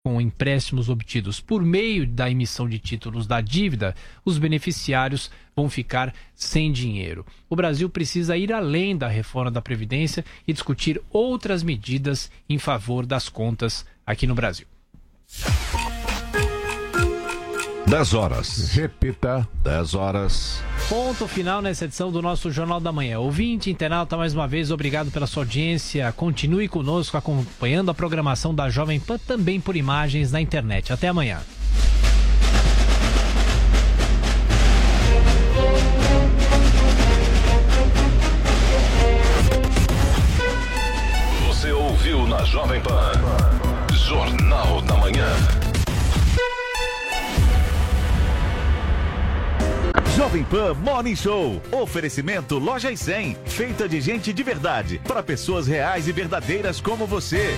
com empréstimos obtidos por meio da emissão de títulos da dívida, os beneficiários vão ficar sem dinheiro. O Brasil precisa ir além da reforma da Previdência e discutir outras medidas em favor das contas aqui no Brasil. 10 horas. Repita. 10 horas. Ponto final nessa edição do nosso Jornal da Manhã. Ouvinte, internauta, mais uma vez, obrigado pela sua audiência. Continue conosco acompanhando a programação da Jovem Pan, também por imagens na internet. Até amanhã. Você ouviu na Jovem Pan Jornal da Manhã. Jovem Pan Morning Show. Oferecimento Loja e 100. Feita de gente de verdade. Para pessoas reais e verdadeiras como você.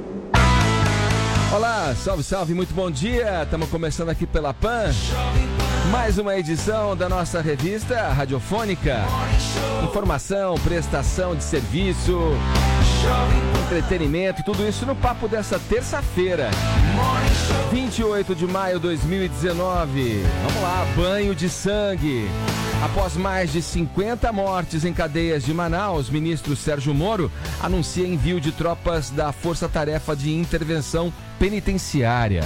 Olá, salve, salve, muito bom dia. Estamos começando aqui pela Pan. Mais uma edição da nossa revista radiofônica. Informação, prestação de serviço, entretenimento, tudo isso no papo dessa terça-feira, 28 de maio de 2019. Vamos lá, banho de sangue. Após mais de 50 mortes em cadeias de Manaus, ministro Sérgio Moro anuncia envio de tropas da Força Tarefa de Intervenção Penitenciária.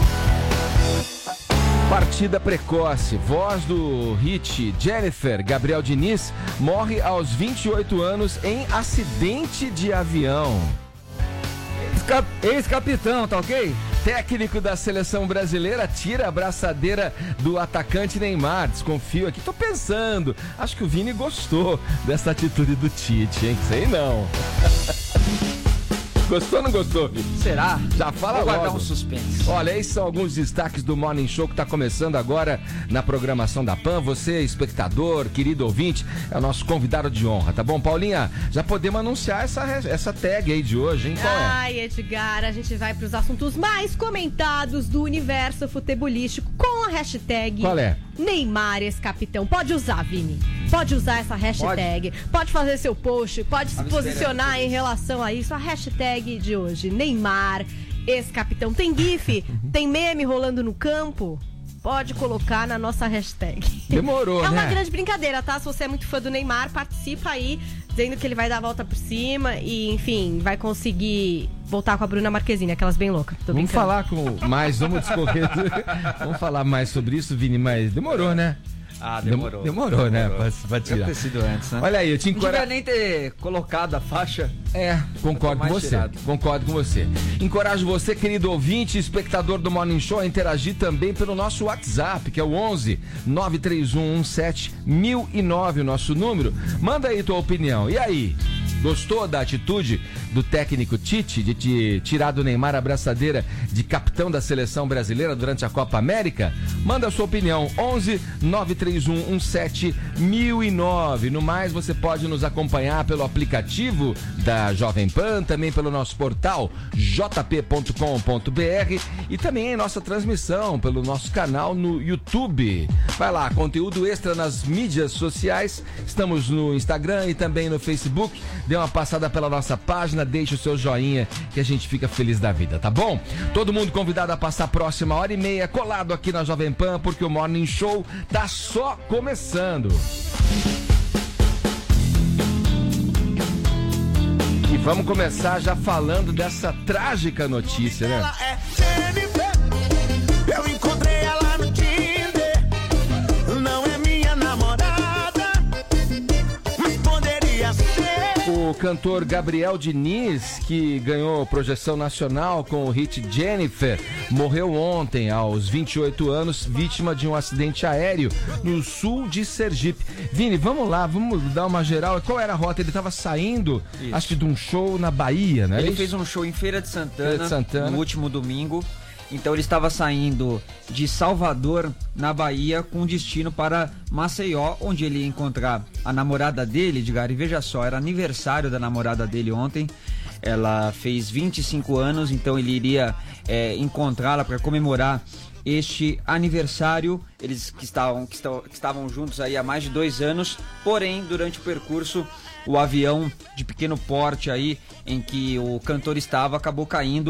Partida precoce. Voz do hit Jennifer, Gabriel Diniz, morre aos 28 anos em acidente de avião. Ex-capitão, tá ok? Técnico da seleção brasileira tira a braçadeira do atacante Neymar. Desconfio aqui, tô pensando. Acho que o Vini gostou dessa atitude do Tite, hein? Sei não. Gostou ou não gostou, Vini? Será? Já fala Vou logo. guardar um suspense. Olha, esses são alguns destaques do Morning Show que está começando agora na programação da PAN. Você, espectador, querido ouvinte, é o nosso convidado de honra, tá bom? Paulinha, já podemos anunciar essa tag aí de hoje, hein? Qual é? Ai, Edgar, a gente vai para os assuntos mais comentados do universo futebolístico com a hashtag... Qual é? Neymar, ex-capitão. Pode usar, Vini. Pode usar essa hashtag. Pode fazer seu post, pode se posicionar em relação a isso. A hashtag de hoje, Neymar, ex-capitão. Tem gif? Tem meme rolando no campo? Pode colocar na nossa hashtag. Demorou, né? É uma grande brincadeira, tá? Se você é muito fã do Neymar, participa aí, dizendo que ele vai dar a volta por cima e, enfim, vai conseguir voltar com a Bruna Marquezine, aquelas bem loucas. Vamos falar vamos discorrer. Vamos falar mais sobre isso, Vini, mas demorou, né? Ah, demorou. Demorou, né? Pra tirar. Deve ter sido antes, né? Olha aí, eu te Não devia nem ter colocado a faixa. Concordo com você. Concordo com você. Encorajo você, querido ouvinte, espectador do Morning Show, a interagir também pelo nosso WhatsApp, que é o 11 931 17 1009, o nosso número. Manda aí tua opinião. E aí? Gostou da atitude do técnico Tite de tirar do Neymar a braçadeira de capitão da seleção brasileira durante a Copa América? Manda a sua opinião, 11 931 17 1009. No mais, você pode nos acompanhar pelo aplicativo da Jovem Pan, também pelo nosso portal jp.com.br e também em nossa transmissão pelo nosso canal no YouTube. Vai lá, conteúdo extra nas mídias sociais. Estamos no Instagram e também no Facebook. Dê uma passada pela nossa página, deixe o seu joinha que a gente fica feliz da vida, tá bom? Todo mundo convidado a passar a próxima hora e meia colado aqui na Jovem Pan, porque o Morning Show tá só começando. E vamos começar já falando dessa trágica notícia, né? Ela é Jennifer, eu encontrei ela no Tinder, não é minha namorada, mas poderia ser. O cantor Gabriel Diniz, que ganhou projeção nacional com o hit Jennifer, morreu ontem, aos 28 anos, vítima de um acidente aéreo no sul de Sergipe. Vini, vamos lá, vamos dar uma geral. Qual era a rota? Ele estava saindo, acho que de um show na Bahia, né? Ele fez um show em Feira de Santana, no último domingo. Então ele estava saindo de Salvador, na Bahia, com destino para Maceió, onde ele ia encontrar a namorada dele, Edgar. E veja só, era aniversário da namorada dele ontem. Ela fez 25 anos, então ele iria encontrá-la para comemorar este aniversário. Eles que estavam juntos aí há mais de 2 anos, porém, durante o percurso, o avião de pequeno porte aí, em que o cantor estava, acabou caindo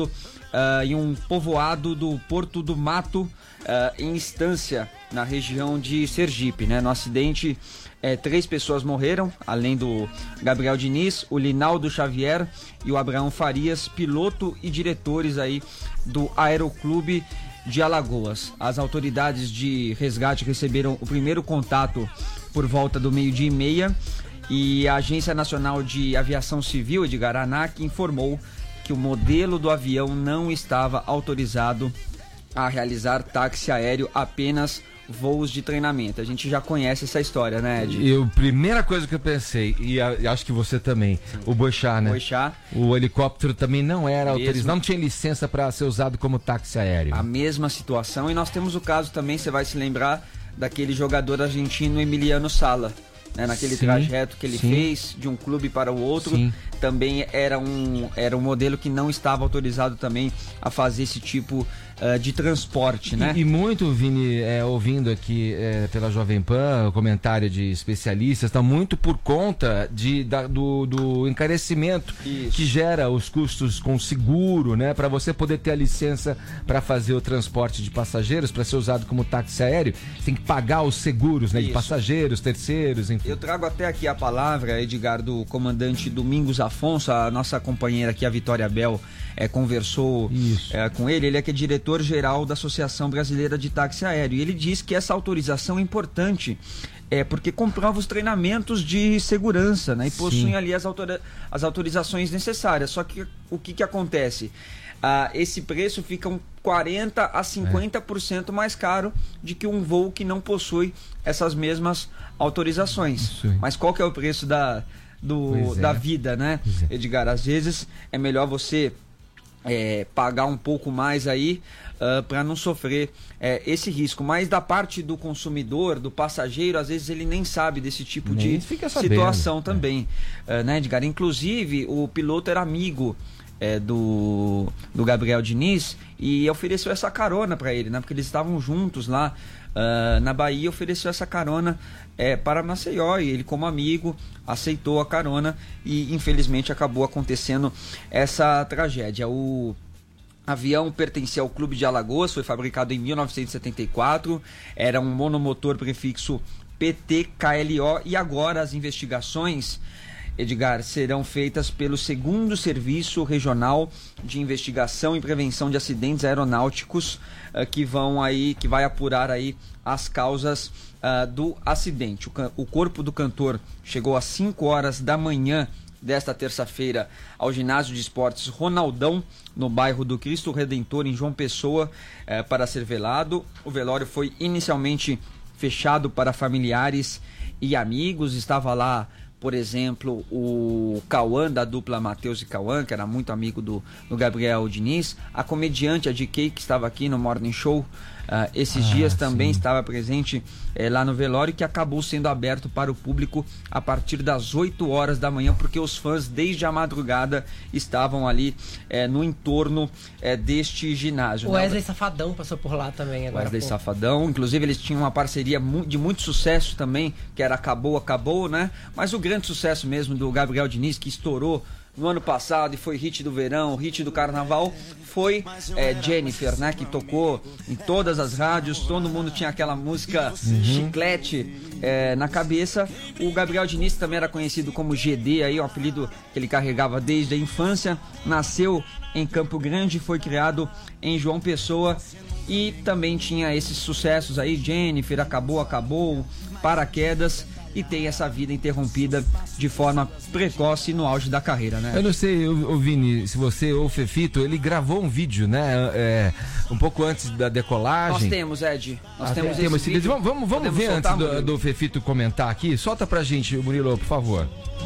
em um povoado do Porto do Mato, em Estância, na região de Sergipe, né? No acidente, 3 pessoas morreram, além do Gabriel Diniz, o Linaldo Xavier e o Abraão Farias, piloto e diretores aí do Aeroclube de Alagoas. As autoridades de resgate receberam o primeiro contato por volta do 12:30 e a Agência Nacional de Aviação Civil, Edgar, ANAC, informou que o modelo do avião não estava autorizado a realizar táxi aéreo, apenas voos de treinamento. A gente já conhece essa história, né, Ed? E a primeira coisa que eu pensei, e acho que você também, o Boixá, né? Boixá. O helicóptero também não era autorizado, não tinha licença para ser usado como táxi aéreo. A mesma situação, e nós temos o caso também, você vai se lembrar, daquele jogador argentino Emiliano Sala, né? Naquele trajeto que ele fez de um clube para o outro, também era um modelo que não estava autorizado também a fazer esse tipo de transporte, né? E muito, Vini, ouvindo aqui pela Jovem Pan, o comentário de especialistas, está muito por conta do encarecimento que gera os custos com seguro, né? Para você poder ter a licença para fazer o transporte de passageiros, para ser usado como táxi aéreo, você tem que pagar os seguros, né? De passageiros, terceiros, enfim. Eu trago até aqui a palavra, Edgar, do comandante Domingos Afonso, a nossa companheira aqui, a Vitória Bel, conversou com ele. Ele é que é diretor-geral da Associação Brasileira de Táxi Aéreo. E ele diz que essa autorização é importante, porque comprova os treinamentos de segurança, né? E possuem ali as autorizações necessárias. Só que o que acontece? Esse preço fica 40% a 50% mais caro de que um voo que não possui essas mesmas autorizações. Mas qual que é o preço da vida, né, Edgar? Às vezes é melhor você pagar um pouco mais aí para não sofrer esse risco. Mas da parte do consumidor, do passageiro, às vezes ele nem sabe desse tipo de situação também, né, Edgar? Inclusive, o piloto era amigo do Gabriel Diniz e ofereceu essa carona para ele, né? Porque eles estavam juntos lá na Bahia, ofereceu essa carona para Maceió e ele, como amigo, aceitou a carona e infelizmente acabou acontecendo essa tragédia. O avião pertencia ao Clube de Alagoas, foi fabricado em 1974, era um monomotor prefixo PT-KLO e agora as investigações, Edgar, serão feitas pelo 2º Serviço Regional de Investigação e Prevenção de Acidentes Aeronáuticos, que vai apurar aí as causas do acidente. O corpo do cantor chegou às 5 horas da manhã desta terça-feira ao ginásio de esportes Ronaldão, no bairro do Cristo Redentor, em João Pessoa, para ser velado. O velório foi inicialmente fechado para familiares e amigos. Estava lá, por exemplo, o Cauã, da dupla Matheus e Cauã, que era muito amigo do Gabriel Diniz. A comediante, a DK, que estava aqui no Morning Show esses dias, também estava presente lá no velório, que acabou sendo aberto para o público a partir das 8 horas da manhã, porque os fãs, desde a madrugada, estavam ali no entorno deste ginásio. O Wesley Safadão passou por lá também agora. Wesley Safadão, inclusive eles tinham uma parceria de muito sucesso também, que era Acabou, né? Mas o grande sucesso mesmo do Gabriel Diniz, que estourou no ano passado e foi hit do verão, hit do carnaval, foi Jennifer, né? Que tocou em todas as rádios, todo mundo tinha aquela música chiclete na cabeça. O Gabriel Diniz também era conhecido como GD, aí, o apelido que ele carregava desde a infância. Nasceu em Campo Grande, foi criado em João Pessoa e também tinha esses sucessos aí, Jennifer, Acabou, Paraquedas, e tem essa vida interrompida de forma precoce no auge da carreira, né? Eu não sei, Vini, se você ou o Fefito, ele gravou um vídeo, né? Um pouco antes da decolagem. Nós temos, Ed. Temos esse vídeo. Vamos ver antes do Fefito comentar aqui. Solta pra gente, Murilo, por favor.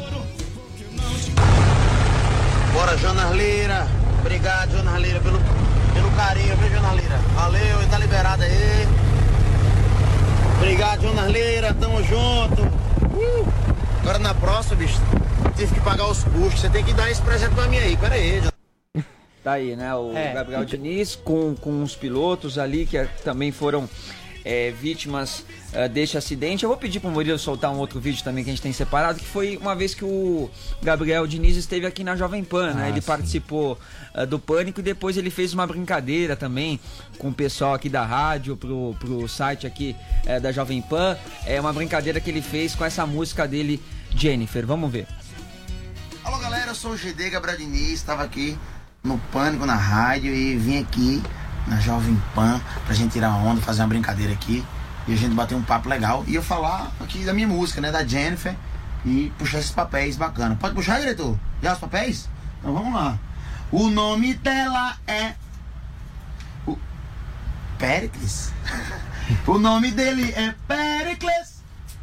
Bora, jornaleira. Obrigado, jornaleira, pelo carinho, viu, jornaleira? Valeu, e tá liberado aí. Obrigado, jornaleira, tamo junto. Agora na próxima, bicho, tive que pagar os custos. Você tem que dar esse presente pra mim aí, pera aí. Tá aí, né, o Gabriel Diniz com os pilotos ali que também foram vítimas deste acidente. Eu vou pedir pro Murilo soltar um outro vídeo também que a gente tem separado, que foi uma vez que o Gabriel Diniz esteve aqui na Jovem Pan, né? Ele participou do Pânico e depois ele fez uma brincadeira também com o pessoal aqui da rádio, pro site aqui da Jovem Pan. É uma brincadeira que ele fez com essa música dele, Jennifer. Vamos ver. Alô galera, eu sou o GD Gabriel Diniz, estava aqui no Pânico na rádio e vim aqui na Jovem Pan pra gente tirar onda, fazer uma brincadeira aqui e a gente bater um papo legal e eu falar aqui da minha música, né, da Jennifer, e puxar esses papéis bacana. Pode puxar, diretor? Já os papéis? Então vamos lá. O nome dela é o Péricles. O nome dele é Péricles.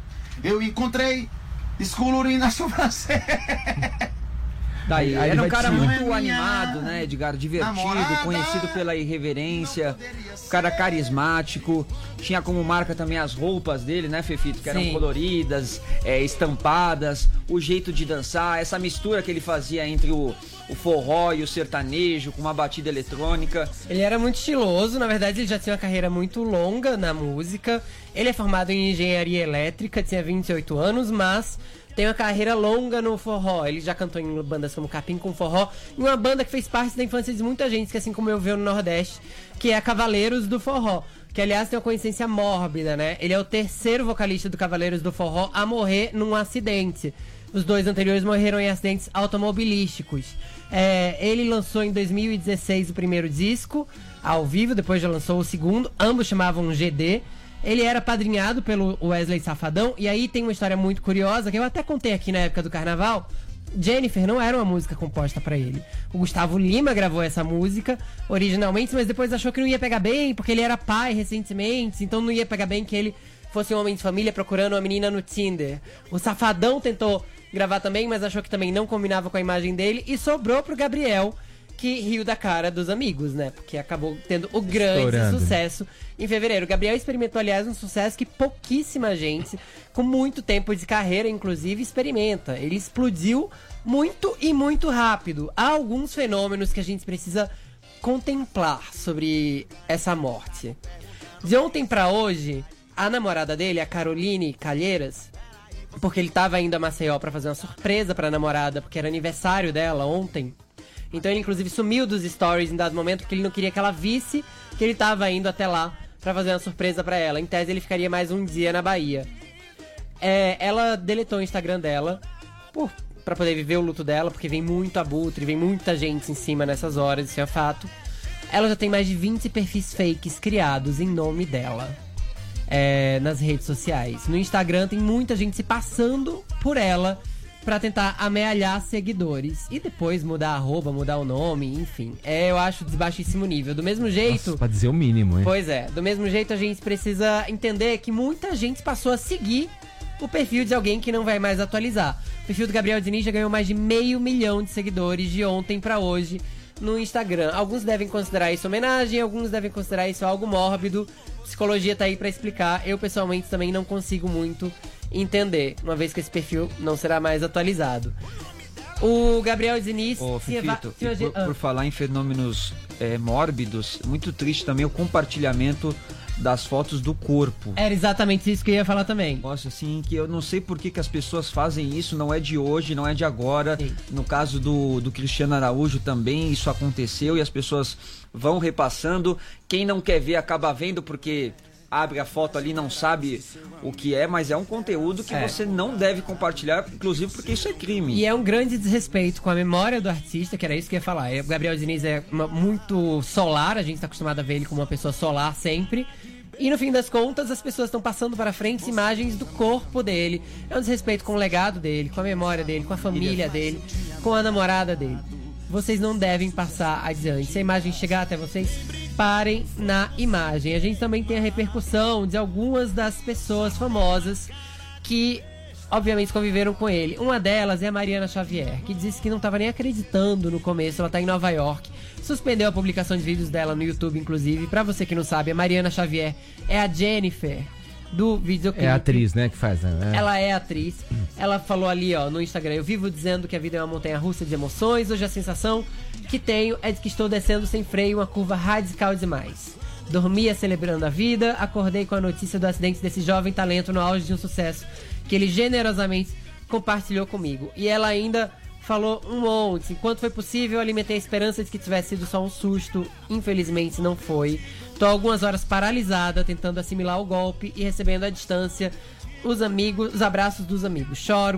Eu encontrei descolorir na sobrancelha. Daí, era um cara muito animado, né, Edgar? Divertido, conhecido pela irreverência, um cara carismático. Tinha como marca também as roupas dele, né, Fefito? Que eram coloridas, estampadas, o jeito de dançar, essa mistura que ele fazia entre o forró e o sertanejo, com uma batida eletrônica. Ele era muito estiloso, na verdade ele já tinha uma carreira muito longa na música. Ele é formado em engenharia elétrica, tinha 28 anos, mas tem uma carreira longa no forró. Ele já cantou em bandas como Capim com Forró, e uma banda que fez parte da infância de muita gente, que assim como eu vejo no Nordeste, que é Cavaleiros do Forró, que aliás tem uma coincidência mórbida, né? Ele é o terceiro vocalista do Cavaleiros do Forró a morrer num acidente. Os dois anteriores morreram em acidentes automobilísticos. Ele lançou em 2016 o primeiro disco, ao vivo, depois já lançou o segundo, ambos chamavam GD. Ele era padrinhado pelo Wesley Safadão, e aí tem uma história muito curiosa, que eu até contei aqui na época do Carnaval. Jennifer não era uma música composta pra ele. O Gustavo Lima gravou essa música originalmente, mas depois achou que não ia pegar bem, porque ele era pai recentemente, então não ia pegar bem que ele fosse um homem de família procurando uma menina no Tinder. O Safadão tentou gravar também, mas achou que também não combinava com a imagem dele, e sobrou pro Gabriel, que riu da cara dos amigos, né? Porque acabou tendo o grande sucesso em fevereiro. O Gabriel experimentou, aliás, um sucesso que pouquíssima gente, com muito tempo de carreira, inclusive, experimenta. Ele explodiu muito e muito rápido. Há alguns fenômenos que a gente precisa contemplar sobre essa morte. De ontem pra hoje, a namorada dele, a Caroline Calheiras, porque ele tava indo a Maceió pra fazer uma surpresa pra namorada, porque era aniversário dela ontem. Então ele inclusive sumiu dos stories em dado momento, porque ele não queria que ela visse que ele tava indo até lá pra fazer uma surpresa pra ela. Em tese ele ficaria mais um dia na Bahia. Ela deletou o Instagram dela pra poder viver o luto dela, porque vem muito abutre, vem muita gente em cima nessas horas, isso é fato. Ela já tem mais de 20 perfis fakes criados em nome dela nas redes sociais. No Instagram tem muita gente se passando por ela pra tentar amealhar seguidores. E depois mudar a arroba, mudar o nome, enfim. Eu acho de baixíssimo nível. Do mesmo jeito... Nossa, pra dizer o mínimo, hein? Pois é. Do mesmo jeito a gente precisa entender que muita gente passou a seguir o perfil de alguém que não vai mais atualizar. O perfil do Gabriel Diniz já ganhou mais de 500 mil de seguidores de ontem pra hoje no Instagram. Alguns devem considerar isso homenagem, alguns devem considerar isso algo mórbido. Psicologia tá aí pra explicar. Eu, pessoalmente, também não consigo muito entender, uma vez que esse perfil não será mais atualizado. O Gabriel Diniz... Fifito, por falar em fenômenos mórbidos, muito triste também o compartilhamento das fotos do corpo. Era exatamente isso que eu ia falar também. Nossa, assim, que eu não sei por que as pessoas fazem isso, não é de hoje, não é de agora. Sim. No caso do Cristiano Araújo também, isso aconteceu e as pessoas vão repassando. Quem não quer ver acaba vendo porque abre a foto ali, não sabe o que é, mas é um conteúdo que você não deve compartilhar, inclusive porque isso é crime. E é um grande desrespeito com a memória do artista, que era isso que eu ia falar. O Gabriel Diniz é muito solar, a gente está acostumado a ver ele como uma pessoa solar sempre. E no fim das contas, as pessoas estão passando para frente imagens do corpo dele. É um desrespeito com o legado dele, com a memória dele, com a família dele, com a namorada dele. Vocês não devem passar adiante. Se a imagem chegar até vocês, parem na imagem. A gente também tem a repercussão de algumas das pessoas famosas que, obviamente, conviveram com ele. Uma delas é a Mariana Xavier, que disse que não estava nem acreditando no começo. Ela está em Nova York. Suspendeu a publicação de vídeos dela no YouTube, inclusive. Pra você que não sabe, a Mariana Xavier é a Jennifer do videoclipe. É a atriz, né, que faz, né? Ela é atriz. Ela falou ali, ó, no Instagram: eu vivo dizendo que a vida é uma montanha-russa de emoções. Hoje a sensação que tenho é de que estou descendo sem freio uma curva radical demais. Dormia celebrando a vida, acordei com a notícia do acidente desse jovem talento no auge de um sucesso que ele generosamente compartilhou comigo. E ela ainda falou um monte. Enquanto foi possível, alimentei a esperança de que tivesse sido só um susto. Infelizmente não foi. Tô algumas horas paralisada, tentando assimilar o golpe e recebendo à distância os abraços dos amigos. Choro,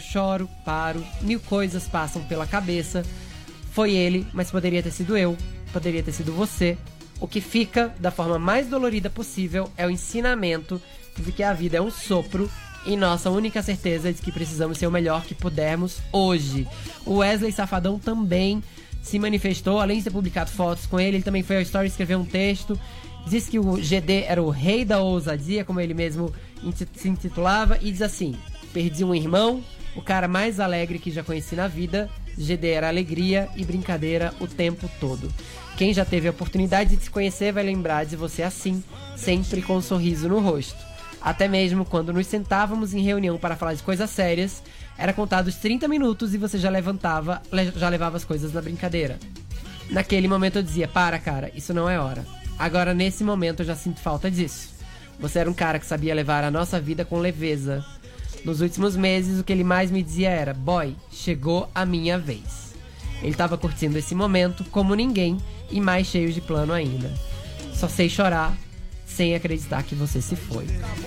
paro. 1000 coisas passam pela cabeça. Foi ele, mas poderia ter sido eu, poderia ter sido você. O que fica da forma mais dolorida possível é o ensinamento de que a vida é um sopro e nossa única certeza é de que precisamos ser o melhor que pudermos hoje. O Wesley Safadão também se manifestou, além de ter publicado fotos com ele também foi ao Story escrever um texto. Disse que o GD era o rei da ousadia, como ele mesmo se intitulava, e diz assim: perdi um irmão, o cara mais alegre que já conheci na vida. GD era alegria e brincadeira o tempo todo. Quem já teve a oportunidade de se conhecer vai lembrar de você assim, sempre com um sorriso no rosto. Até mesmo quando nos sentávamos em reunião para falar de coisas sérias, era contado os 30 minutos e você já levava as coisas na brincadeira. Naquele momento eu dizia: para, cara, isso não é hora. Agora, nesse momento, eu já sinto falta disso. Você era um cara que sabia levar a nossa vida com leveza. Nos últimos meses, o que ele mais me dizia era: boy, chegou a minha vez. Ele estava curtindo esse momento como ninguém e mais cheio de plano ainda. Só sei chorar sem acreditar que você se foi.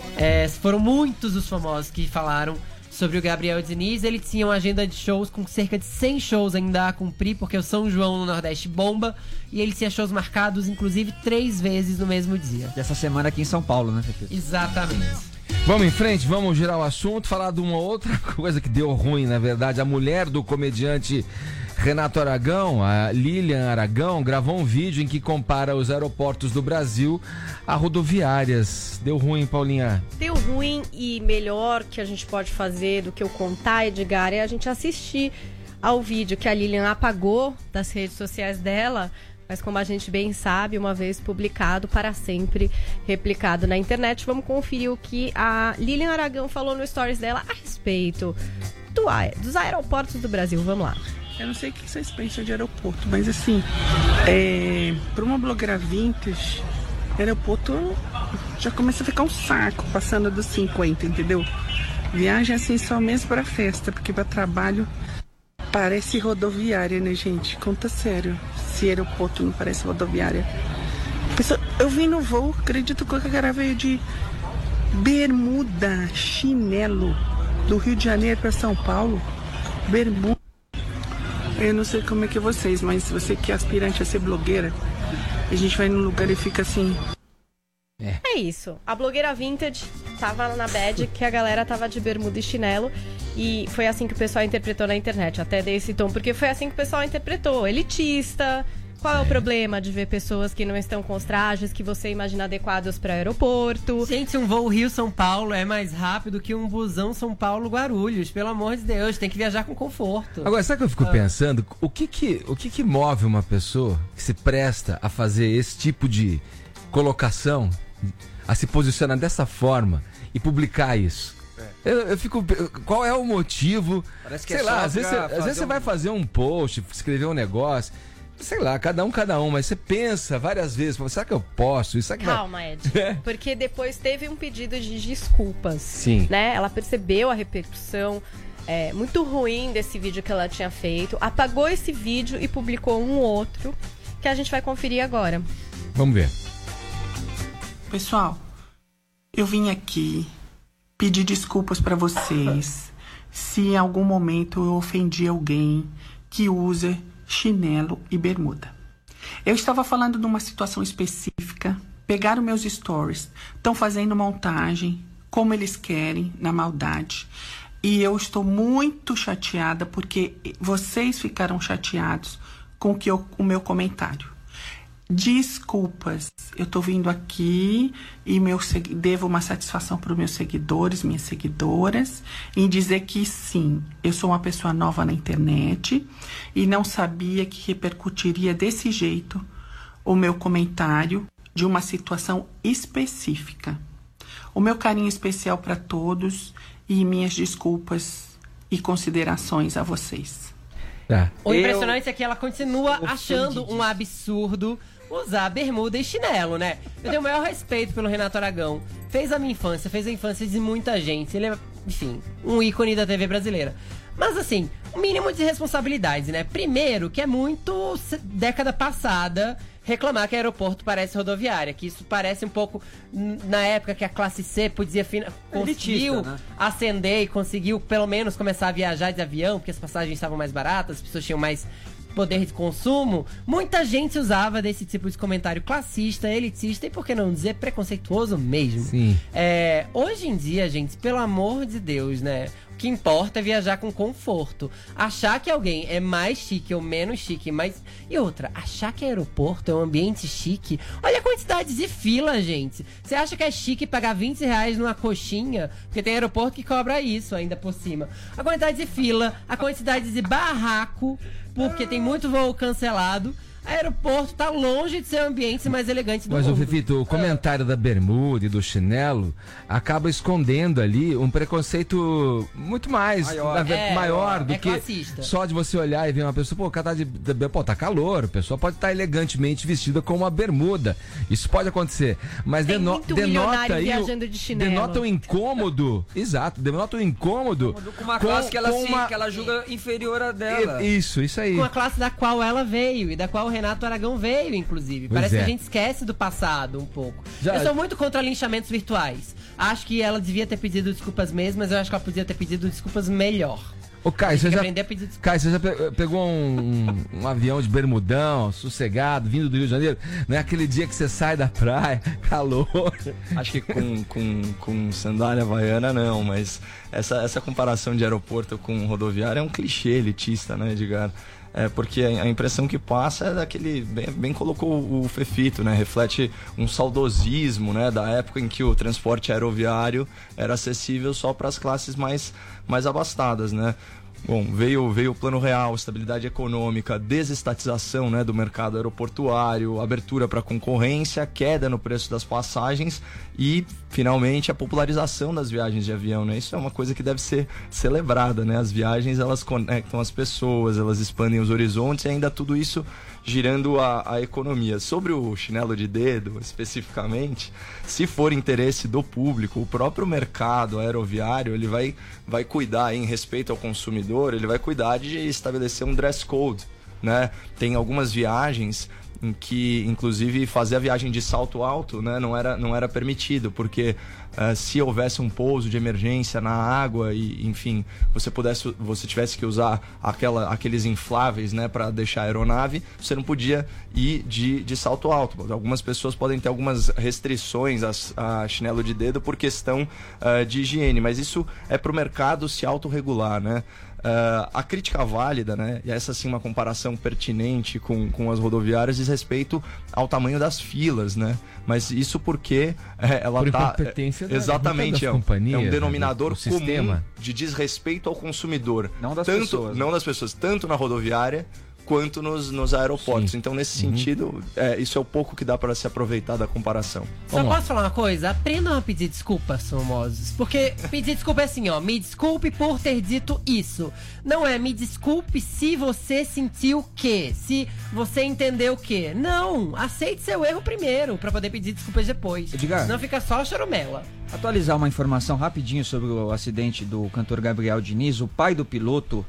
Foram muitos os famosos que falaram sobre o Gabriel Diniz. Ele tinha uma agenda de shows com cerca de 100 shows ainda a cumprir, porque o São João no Nordeste bomba, e ele tinha shows marcados, inclusive 3 vezes no mesmo dia. E essa semana aqui em São Paulo, né, Fefito? Exatamente. Vamos em frente, vamos girar o assunto, falar de uma outra coisa que deu ruim, na verdade. A mulher do comediante Renato Aragão, a Lilian Aragão, gravou um vídeo em que compara os aeroportos do Brasil a rodoviárias. Deu ruim, Paulinha? Deu ruim, e melhor que a gente pode fazer do que eu contar, Edgar, é a gente assistir ao vídeo que a Lilian apagou das redes sociais dela, mas como a gente bem sabe, uma vez publicado, para sempre replicado na internet. Vamos conferir o que a Lilian Aragão falou no stories dela a respeito dos aeroportos do Brasil. Vamos lá. Eu não sei o que vocês pensam de aeroporto, mas assim, para uma blogueira vintage, aeroporto já começa a ficar um saco, passando dos 50, entendeu? Viagem assim só mesmo para festa, porque para trabalho parece rodoviária, né, gente? Conta sério, se aeroporto não parece rodoviária. Eu vim no voo, acredito que o cara veio de bermuda, chinelo, do Rio de Janeiro para São Paulo, bermuda. Eu não sei como é que é vocês, mas se você que é aspirante a ser blogueira, a gente vai num lugar e fica assim. É isso. A blogueira vintage tava na bad que a galera tava de bermuda e chinelo, e foi assim que o pessoal interpretou na internet. Até dei esse tom, porque foi assim que o pessoal interpretou. Elitista. Qual é o problema de ver pessoas que não estão com os trajes que você imagina adequados para aeroporto? Gente, um voo Rio-São Paulo é mais rápido que um busão São Paulo-Guarulhos. Pelo amor de Deus, tem que viajar com conforto. Agora, sabe o que eu fico pensando? O que move uma pessoa que se presta a fazer esse tipo de colocação, a se posicionar dessa forma e publicar isso? Eu fico... Qual é o motivo? Parece que sei lá, às vezes você vai fazer um post, escrever um negócio... Sei lá, cada um, mas você pensa várias vezes, será que eu posso? Isso aqui Calma, Ed. Porque depois teve um pedido de desculpas. Sim. Né? Ela percebeu a repercussão muito ruim desse vídeo que ela tinha feito, apagou esse vídeo e publicou um outro, que a gente vai conferir agora. Vamos ver. Pessoal, eu vim aqui pedir desculpas pra vocês se em algum momento eu ofendi alguém que usa chinelo e bermuda. Eu estava falando de uma situação específica, pegaram meus stories, estão fazendo montagem como eles querem, na maldade, e eu estou muito chateada porque vocês ficaram chateados com o meu comentário. Desculpas, eu tô vindo aqui e devo uma satisfação para os meus seguidores, minhas seguidoras, em dizer que sim, eu sou uma pessoa nova na internet e não sabia que repercutiria desse jeito o meu comentário de uma situação específica. O meu carinho especial para todos e minhas desculpas e considerações a vocês. O impressionante é que ela continua achando um absurdo usar bermuda e chinelo, né? Eu tenho o maior respeito pelo Renato Aragão. Fez a minha infância, fez a infância de muita gente. Ele é, enfim, um ícone da TV brasileira. Mas assim, o mínimo de responsabilidades, né? Primeiro, que é muito década passada reclamar que aeroporto parece rodoviária, que isso parece um pouco na época que a classe C podia conseguiu ascender e conseguiu pelo menos começar a viajar de avião, porque as passagens estavam mais baratas, as pessoas tinham mais poder de consumo. Muita gente usava desse tipo de comentário classista, elitista e, por que não dizer, preconceituoso mesmo. Sim. Hoje em dia, gente, pelo amor de Deus, né? O que importa é viajar com conforto. Achar que alguém é mais chique ou menos chique, mas... E outra, achar que aeroporto é um ambiente chique... Olha a quantidade de fila, gente. Você acha que é chique pagar R$20 numa coxinha? Porque tem aeroporto que cobra isso ainda por cima. A quantidade de fila, a quantidade de barraco, porque tem muito voo cancelado. Aeroporto tá longe de ser o ambiente mais elegante do mundo. Mas, Fefito, o comentário da bermuda e do chinelo acaba escondendo ali um preconceito muito mais maior do que classista. Só de você olhar e ver uma pessoa, pô, o cara tá calor, a pessoa pode estar elegantemente vestida com uma bermuda. Isso pode acontecer, mas denota aí viajando de chinelo. Denota um incômodo. Exato, denota um incômodo com uma classe que ela julga inferior a dela. Isso aí. Com a classe da qual ela veio e da qual o Renato Aragão veio, inclusive. Parece que a gente esquece do passado um pouco. Eu sou muito contra linchamentos virtuais. Acho que ela devia ter pedido desculpas mesmo, mas eu acho que ela podia ter pedido desculpas melhor. Ô, Caio, você já pegou um avião de bermudão, sossegado, vindo do Rio de Janeiro? Não é aquele dia que você sai da praia, calor? Acho que com sandália havaiana não, mas essa comparação de aeroporto com rodoviária é um clichê elitista, né, Edgar? Porque a impressão que passa é daquele, bem colocou o Fefito, né? Reflete um saudosismo, né? Da época em que o transporte aeroviário era acessível só para as classes mais abastadas, né? Bom, veio o Plano Real, estabilidade econômica, desestatização, né, do mercado aeroportuário, abertura para concorrência, queda no preço das passagens e, finalmente, a popularização das viagens de avião, né? Isso é uma coisa que deve ser celebrada, né? As viagens, elas conectam as pessoas, elas expandem os horizontes e ainda tudo isso girando a economia. Sobre o chinelo de dedo, especificamente, se for interesse do público, o próprio mercado aeroviário, ele vai cuidar, em respeito ao consumidor, ele vai cuidar de estabelecer um dress code, né? Tem algumas viagens em que, inclusive, fazer a viagem de salto alto, né, não era permitido, porque se houvesse um pouso de emergência na água e, enfim, você tivesse que usar aqueles infláveis, né, para deixar a aeronave, você não podia ir de salto alto. Algumas pessoas podem ter algumas restrições a chinelo de dedo por questão de higiene, mas isso é para o mercado se autorregular, né? A crítica válida, né, e essa sim uma comparação pertinente com as rodoviárias, diz respeito ao tamanho das filas, né? Mas isso porque ela está exatamente é um denominador comum de desrespeito ao consumidor, não das pessoas, tanto na rodoviária quanto nos aeroportos. Sim. Então, nesse sentido, isso é o pouco que dá para se aproveitar da comparação. Só posso falar uma coisa? Aprendam a pedir desculpas, famosos. Porque pedir desculpa é assim, ó. Me desculpe por ter dito isso. Não é me desculpe se você sentiu o quê? Se você entendeu o quê? Não. Aceite seu erro primeiro, para poder pedir desculpas depois. Edgar, senão fica só choromela. Atualizar uma informação rapidinho sobre o acidente do cantor Gabriel Diniz. O pai do piloto,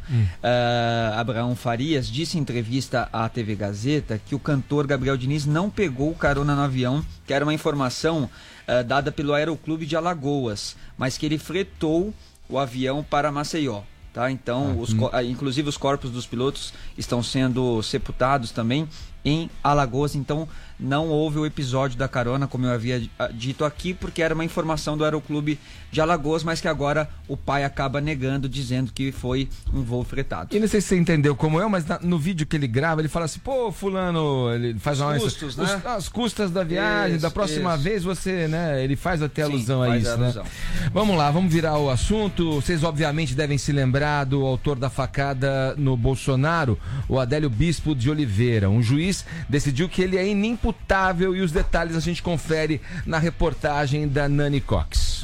Abraão Farias, disse em entrevista à TV Gazeta que o cantor Gabriel Diniz não pegou carona no avião, que era uma informação dada pelo Aeroclube de Alagoas, mas que ele fretou o avião para Maceió. Tá? Então, inclusive os corpos dos pilotos estão sendo sepultados também em Alagoas, então não houve o episódio da carona, como eu havia dito aqui, porque era uma informação do Aeroclube de Alagoas, mas que agora o pai acaba negando, dizendo que foi um voo fretado. E não sei se você entendeu como eu, mas no vídeo que ele grava, ele fala assim, pô, fulano, ele faz custos, né? As custas da viagem, da próxima vez você, né, ele faz até alusão a isso, né? Vamos lá, vamos virar o assunto. Vocês obviamente devem se lembrar do autor da facada no Bolsonaro, o Adélio Bispo de Oliveira. Um juiz decidiu que ele é inimputável e os detalhes a gente confere na reportagem da Nani Cox.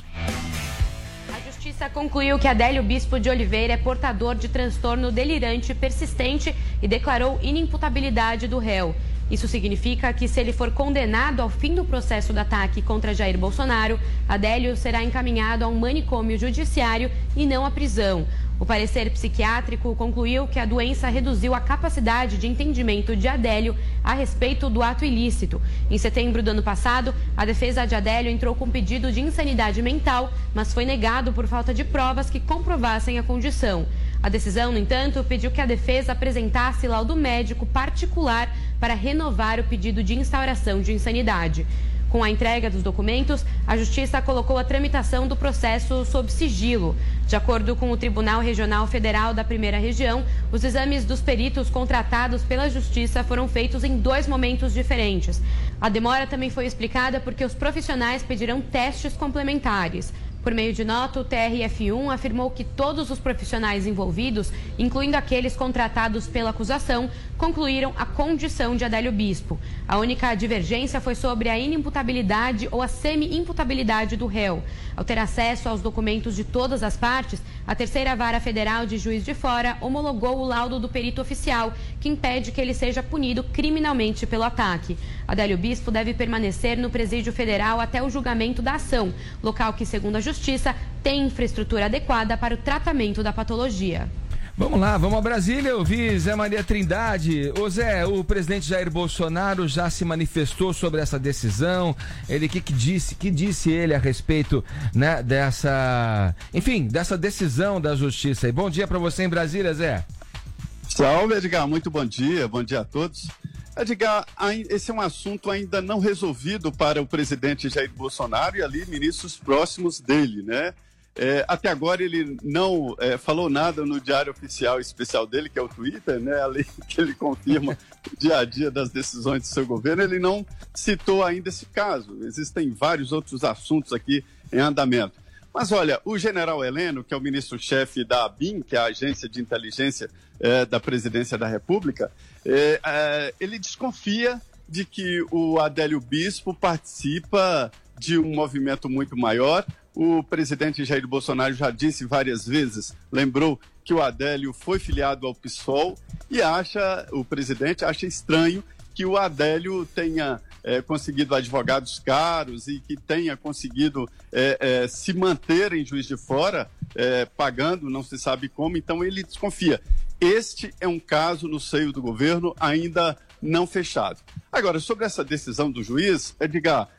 A Justiça concluiu que Adélio Bispo de Oliveira é portador de transtorno delirante persistente e declarou inimputabilidade do réu. Isso significa que, se ele for condenado ao fim do processo do ataque contra Jair Bolsonaro, Adélio será encaminhado a um manicômio judiciário e não à prisão. O parecer psiquiátrico concluiu que a doença reduziu a capacidade de entendimento de Adélio a respeito do ato ilícito. Em setembro do ano passado, a defesa de Adélio entrou com pedido de insanidade mental, mas foi negado por falta de provas que comprovassem a condição. A decisão, no entanto, pediu que a defesa apresentasse laudo médico particular para renovar o pedido de instauração de insanidade. Com a entrega dos documentos, a Justiça colocou a tramitação do processo sob sigilo. De acordo com o Tribunal Regional Federal da Primeira Região, os exames dos peritos contratados pela Justiça foram feitos em 2 momentos diferentes. A demora também foi explicada porque os profissionais pedirão testes complementares. Por meio de nota, o TRF1 afirmou que todos os profissionais envolvidos, incluindo aqueles contratados pela acusação, concluíram a condição de Adélio Bispo. A única divergência foi sobre a inimputabilidade ou a semi-imputabilidade do réu. Ao ter acesso aos documentos de todas as partes, a Terceira Vara Federal de Juiz de Fora homologou o laudo do perito oficial, que impede que ele seja punido criminalmente pelo ataque. Adélio Bispo deve permanecer no Presídio Federal até o julgamento da ação, local que, segundo a Justiça, tem infraestrutura adequada para o tratamento da patologia. Vamos lá, vamos a Brasília ouvir Zé Maria Trindade. Ô Zé, o presidente Jair Bolsonaro já se manifestou sobre essa decisão. Ele que disse ele a respeito, né, dessa decisão da Justiça. E bom dia para você em Brasília, Zé. Salve, Edgar, muito bom dia a todos. Edgar, esse é um assunto ainda não resolvido para o presidente Jair Bolsonaro e ali ministros próximos dele, né? Até agora ele não falou nada no diário oficial especial dele, que é o Twitter, né? Ali que ele confirma o dia a dia das decisões do seu governo, ele não citou ainda esse caso. Existem vários outros assuntos aqui em andamento. Mas olha, o general Heleno, que é o ministro-chefe da ABIN, que é a Agência de Inteligência da Presidência da República, ele desconfia de que o Adélio Bispo participa de um movimento muito maior. O presidente Jair Bolsonaro já disse várias vezes, lembrou que o Adélio foi filiado ao PSOL e o presidente acha estranho que o Adélio tenha conseguido advogados caros e que tenha conseguido se manter em Juiz de Fora, pagando, não se sabe como, então ele desconfia. Este é um caso no seio do governo ainda não fechado. Agora, sobre essa decisão do juiz, Edgar,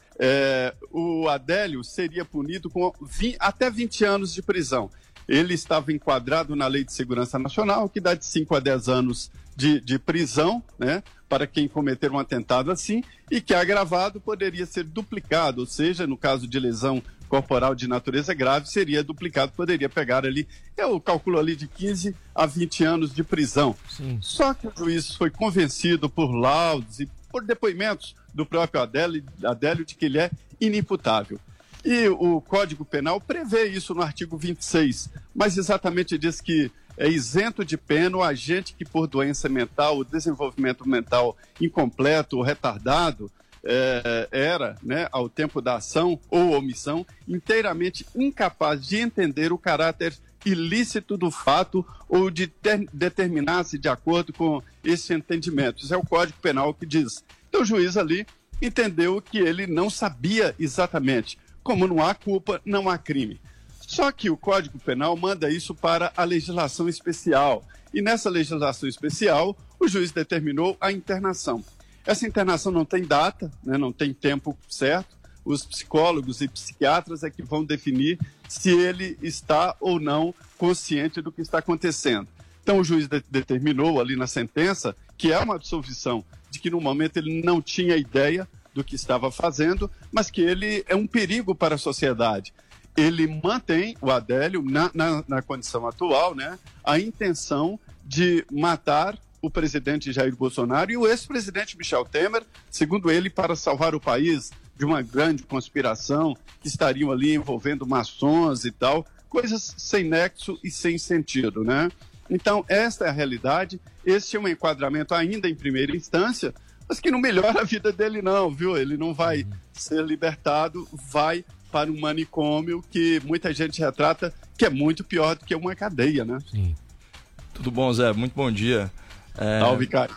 o Adélio seria punido com até 20 anos de prisão. Ele estava enquadrado na Lei de Segurança Nacional, que dá de 5 a 10 anos de prisão, né, para quem cometer um atentado assim, e que agravado poderia ser duplicado, ou seja, no caso de lesão corporal de natureza grave, seria duplicado, poderia pegar ali, eu calculo ali de 15 a 20 anos de prisão. Sim. Só que o juiz foi convencido por laudos e por depoimentos do próprio Adélio de que ele é inimputável. E o Código Penal prevê isso no artigo 26, mas exatamente diz que é isento de pena o agente que, por doença mental, o desenvolvimento mental incompleto ou retardado, era, né, ao tempo da ação ou omissão, inteiramente incapaz de entender o caráter ilícito do fato ou de determinar-se de acordo com esse entendimento. Isso é o Código Penal que diz. Então o juiz ali entendeu que ele não sabia exatamente. Como não há culpa, não há crime. Só que o Código Penal manda isso para a legislação especial. E nessa legislação especial, o juiz determinou a internação. Essa internação não tem data, né, não tem tempo certo. Os psicólogos e psiquiatras é que vão definir se ele está ou não consciente do que está acontecendo. Então o juiz determinou ali na sentença, que é uma absolvição, de que no momento ele não tinha ideia do que estava fazendo, mas que ele é um perigo para a sociedade. Ele mantém, o Adélio, na condição atual, né, a intenção de matar o presidente Jair Bolsonaro e o ex-presidente Michel Temer, segundo ele, para salvar o país de uma grande conspiração que estariam ali envolvendo maçons e tal, coisas sem nexo e sem sentido, né? Então, esta é a realidade, este é um enquadramento ainda em primeira instância, mas que não melhora a vida dele não, viu? Ele não vai ser libertado, vai para um manicômio que muita gente retrata que é muito pior do que uma cadeia, né? Sim. Tudo bom, Zé? Muito bom dia. Salve, cara.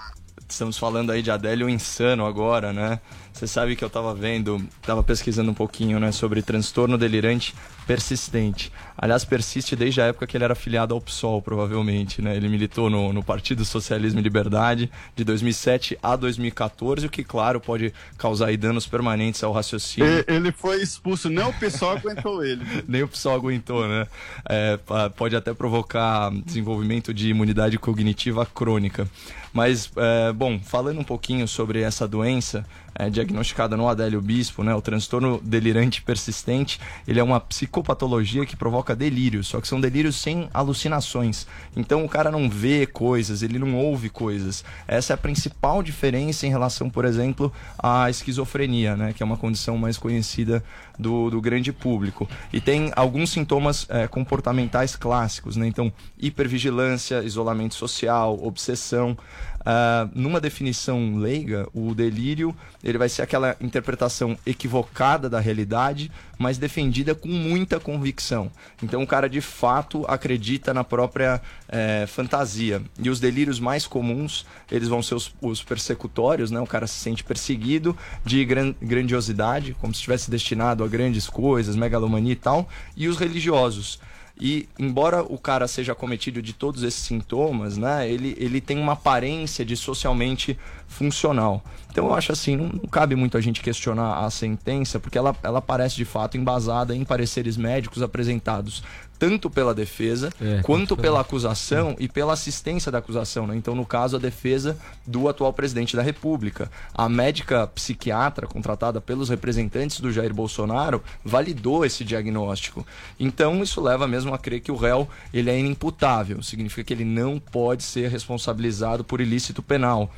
estamos falando aí de Adélio Insano agora, né? Você sabe que eu tava pesquisando um pouquinho, né, sobre transtorno delirante persistente. Aliás, persiste desde a época que ele era filiado ao PSOL, provavelmente, né? Ele militou no Partido Socialismo e Liberdade de 2007 a 2014, o que, claro, pode causar aí danos permanentes ao raciocínio. Ele foi expulso, nem o PSOL aguentou ele. Nem o PSOL aguentou, né? Pode até provocar desenvolvimento de imunidade cognitiva crônica. Mas, bom, falando um pouquinho sobre essa doença diagnosticada no Adélio Bispo, né, o transtorno delirante persistente, ele é uma psicopatologia que provoca delírios, só que são delírios sem alucinações. Então o cara não vê coisas, ele não ouve coisas. Essa é a principal diferença em relação, por exemplo, à esquizofrenia, né, que é uma condição mais conhecida do grande público. E tem alguns sintomas comportamentais clássicos, né? Então, hipervigilância, isolamento social, obsessão. Numa definição leiga, o delírio ele vai ser aquela interpretação equivocada da realidade, mas defendida com muita convicção. Então o cara de fato acredita na própria fantasia. E os delírios mais comuns, eles vão ser os persecutórios, né? O cara se sente perseguido, de grandiosidade, como se estivesse destinado a grandes coisas, megalomania e tal, e os religiosos. E, embora o cara seja acometido de todos esses sintomas, né, ele tem uma aparência de socialmente funcional. Então eu acho assim, não cabe muito a gente questionar a sentença, porque ela parece de fato embasada em pareceres médicos apresentados tanto pela defesa quanto pela acusação e pela assistência da acusação, né? Então, no caso, a defesa do atual presidente da República. A médica psiquiatra contratada pelos representantes do Jair Bolsonaro validou esse diagnóstico. Então, isso leva mesmo a crer que o réu ele é inimputável. Significa que ele não pode ser responsabilizado por ilícito penal.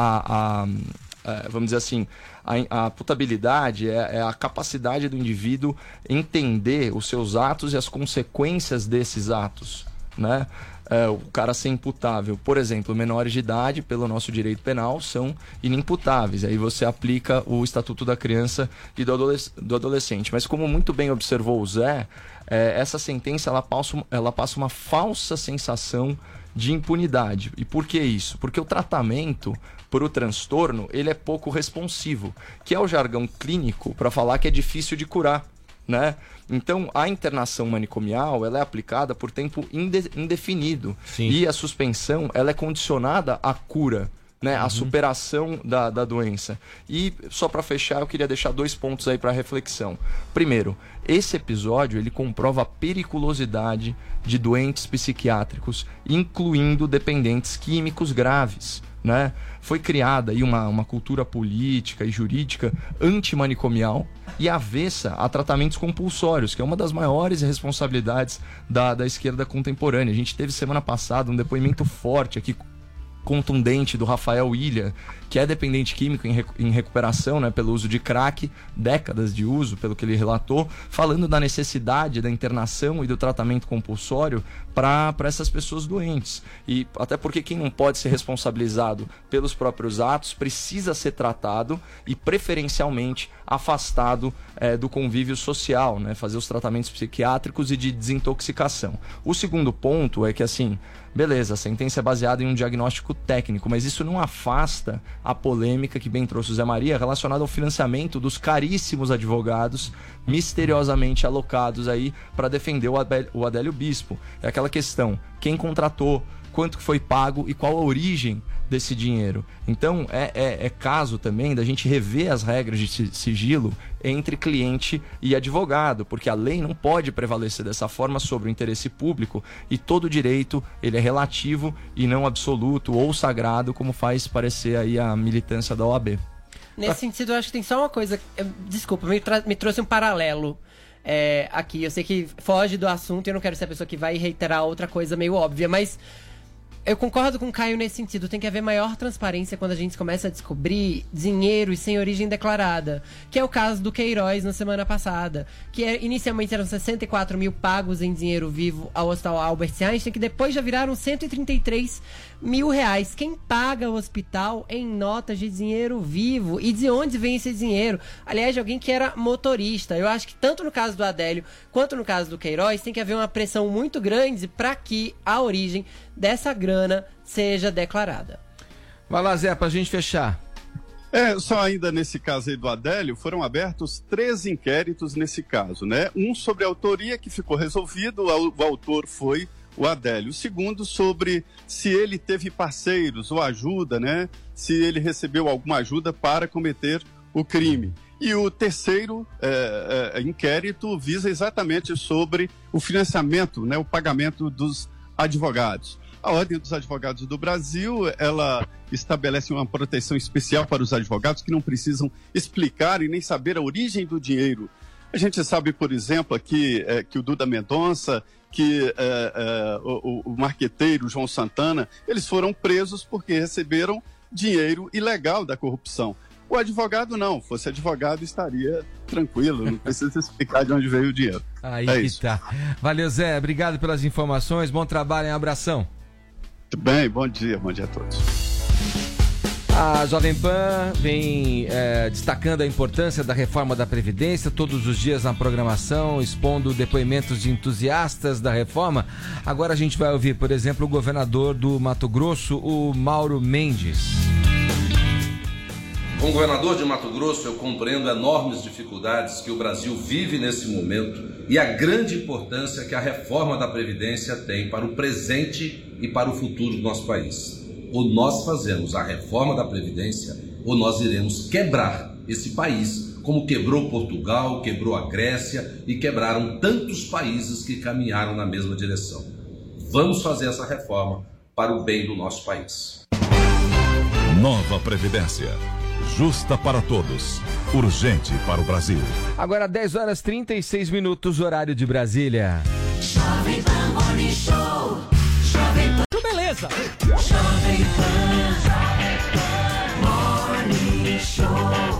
Vamos dizer assim, a putabilidade é a capacidade do indivíduo entender os seus atos e as consequências desses atos, né? O cara ser imputável. Por exemplo, menores de idade, pelo nosso direito penal, são inimputáveis. Aí você aplica o Estatuto da Criança e do Adolescente. Mas como muito bem observou o Zé, essa sentença ela passa uma falsa sensação de impunidade. E por que isso? Porque o tratamento para o transtorno ele é pouco responsivo, que é o jargão clínico para falar que é difícil de curar, né? Então, a internação manicomial ela é aplicada por tempo indefinido. Sim. E a suspensão ela é condicionada à cura, né? A superação da doença. E só para fechar, eu queria deixar 2 pontos aí para reflexão. Primeiro, esse episódio ele comprova a periculosidade de doentes psiquiátricos, incluindo dependentes químicos graves, né? Foi criada aí uma cultura política e jurídica antimanicomial e avessa a tratamentos compulsórios, que é uma das maiores responsabilidades da esquerda contemporânea. A gente teve semana passada um depoimento forte aqui, contundente, do Rafael Ilha, que é dependente químico em recuperação, né, pelo uso de crack, décadas de uso, pelo que ele relatou, falando da necessidade da internação e do tratamento compulsório para essas pessoas doentes. E até porque quem não pode ser responsabilizado pelos próprios atos precisa ser tratado e preferencialmente afastado do convívio social, né, fazer os tratamentos psiquiátricos e de desintoxicação. O segundo ponto é que, assim, beleza, a sentença é baseada em um diagnóstico técnico, mas isso não afasta a polêmica que bem trouxe o Zé Maria relacionada ao financiamento dos caríssimos advogados misteriosamente alocados aí para defender o Adélio Bispo. É aquela questão, quem contratou, quanto que foi pago e qual a origem desse dinheiro. Então, é caso também da gente rever as regras de sigilo entre cliente e advogado, porque a lei não pode prevalecer dessa forma sobre o interesse público e todo direito ele é relativo e não absoluto ou sagrado, como faz parecer aí a militância da OAB. Nesse sentido, eu acho que tem só uma coisa... Desculpa, me trouxe um paralelo aqui. Eu sei que foge do assunto e eu não quero ser a pessoa que vai reiterar outra coisa meio óbvia, mas... Eu concordo com o Caio nesse sentido. Tem que haver maior transparência quando a gente começa a descobrir dinheiro sem origem declarada. Que é o caso do Queiroz na semana passada. Que inicialmente eram 64 mil pagos em dinheiro vivo ao Hospital Albert Einstein, que depois já viraram 133 mil reais. Quem paga o hospital em notas de dinheiro vivo? E de onde vem esse dinheiro? Aliás, de alguém que era motorista. Eu acho que tanto no caso do Adélio quanto no caso do Queiroz tem que haver uma pressão muito grande para que a origem dessa grana seja declarada. Vai lá, Zé, pra gente fechar. Só ainda nesse caso aí do Adélio, foram abertos 3 inquéritos nesse caso, né? Um sobre a autoria, que ficou resolvido, o autor foi o Adélio. O segundo sobre se ele teve parceiros ou ajuda, né? Se ele recebeu alguma ajuda para cometer o crime. E o terceiro inquérito visa exatamente sobre o financiamento, né? O pagamento dos advogados. A Ordem dos Advogados do Brasil, ela estabelece uma proteção especial para os advogados que não precisam explicar e nem saber a origem do dinheiro. A gente sabe, por exemplo, aqui que o Duda Mendonça, que o marqueteiro João Santana, eles foram presos porque receberam dinheiro ilegal da corrupção. O advogado não, fosse advogado estaria tranquilo, não precisa explicar de onde veio o dinheiro. Aí que isso. Tá. Valeu, Zé, obrigado pelas informações, bom trabalho, um abração. Muito bem, bom dia a todos. A Jovem Pan vem destacando a importância da reforma da Previdência todos os dias na programação, expondo depoimentos de entusiastas da reforma. Agora a gente vai ouvir, por exemplo, o governador do Mato Grosso, o Mauro Mendes. Como governador de Mato Grosso, eu compreendo enormes dificuldades que o Brasil vive nesse momento e a grande importância que a reforma da Previdência tem para o presente e para o futuro do nosso país. Ou nós fazemos a reforma da Previdência, ou nós iremos quebrar esse país, como quebrou Portugal, quebrou a Grécia e quebraram tantos países que caminharam na mesma direção. Vamos fazer essa reforma para o bem do nosso país. Nova Previdência. Justa para todos. Urgente para o Brasil. Agora 10h36, horário de Brasília. Jovem Pan Morning Show. Jovem Pan. Beleza. Jovem Pan Morning Show.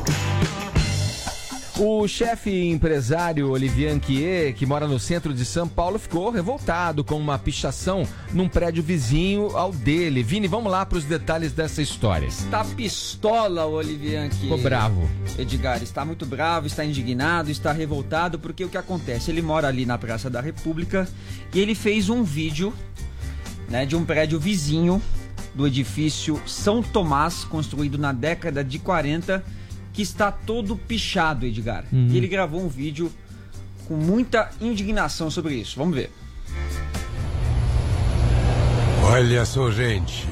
O chefe empresário Olivier Anquier, que mora no centro de São Paulo, ficou revoltado com uma pichação num prédio vizinho ao dele. Vini, vamos lá para os detalhes dessa história. Está pistola o Olivier Anquier. Ficou bravo. Edgar, está muito bravo, está indignado, está revoltado, porque o que acontece? Ele mora ali na Praça da República e ele fez um vídeo, né, de um prédio vizinho do edifício São Tomás, construído na década de 40, que está todo pichado, Edgar. E ele gravou um vídeo com muita indignação sobre isso. Vamos ver. Olha só, gente.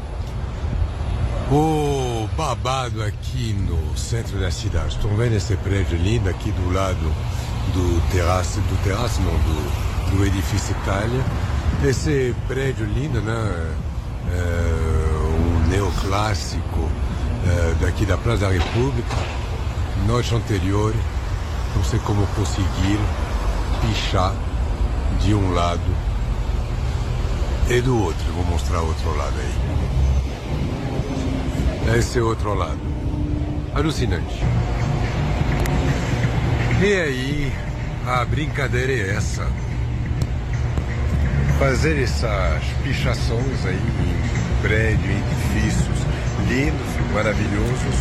O babado aqui no centro da cidade. Estão vendo esse prédio lindo aqui do lado do edifício Itália. Esse prédio lindo, né? Um neoclássico. Daqui da Praça da República, noite anterior, não sei como conseguir pichar de um lado e do outro. Vou mostrar o outro lado aí. Esse é o outro lado. Alucinante. E aí, a brincadeira é essa. Fazer essas pichações aí em prédios, edifícios lindos, maravilhosos.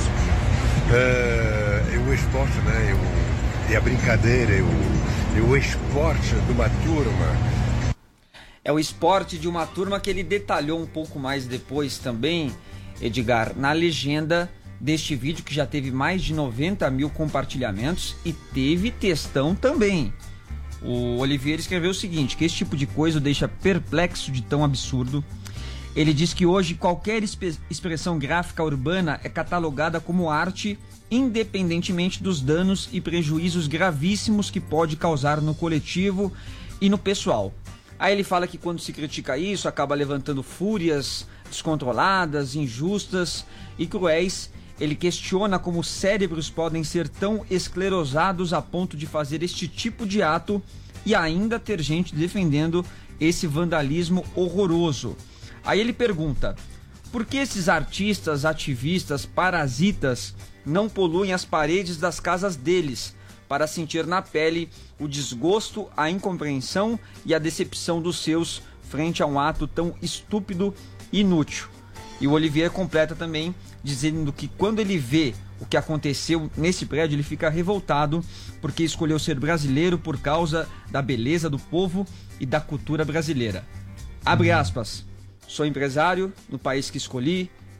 É o esporte, né? É a brincadeira, é o esporte de uma turma. É o esporte de uma turma que ele detalhou um pouco mais depois também, Edgar, na legenda deste vídeo, que já teve mais de 90 mil compartilhamentos e teve textão também. O Olivier escreveu o seguinte, que esse tipo de coisa o deixa perplexo de tão absurdo. Ele diz que hoje qualquer expressão gráfica urbana é catalogada como arte, independentemente dos danos e prejuízos gravíssimos que pode causar no coletivo e no pessoal. Aí ele fala que quando se critica isso, acaba levantando fúrias descontroladas, injustas e cruéis. Ele questiona como cérebros podem ser tão esclerosados a ponto de fazer este tipo de ato e ainda ter gente defendendo esse vandalismo horroroso. Aí ele pergunta, por que esses artistas, ativistas, parasitas não poluem as paredes das casas deles para sentir na pele o desgosto, a incompreensão e a decepção dos seus frente a um ato tão estúpido e inútil? E o Olivier completa também dizendo que quando ele vê o que aconteceu nesse prédio, ele fica revoltado porque escolheu ser brasileiro por causa da beleza do povo e da cultura brasileira. Abre aspas. Sou empresário no país que escolhi,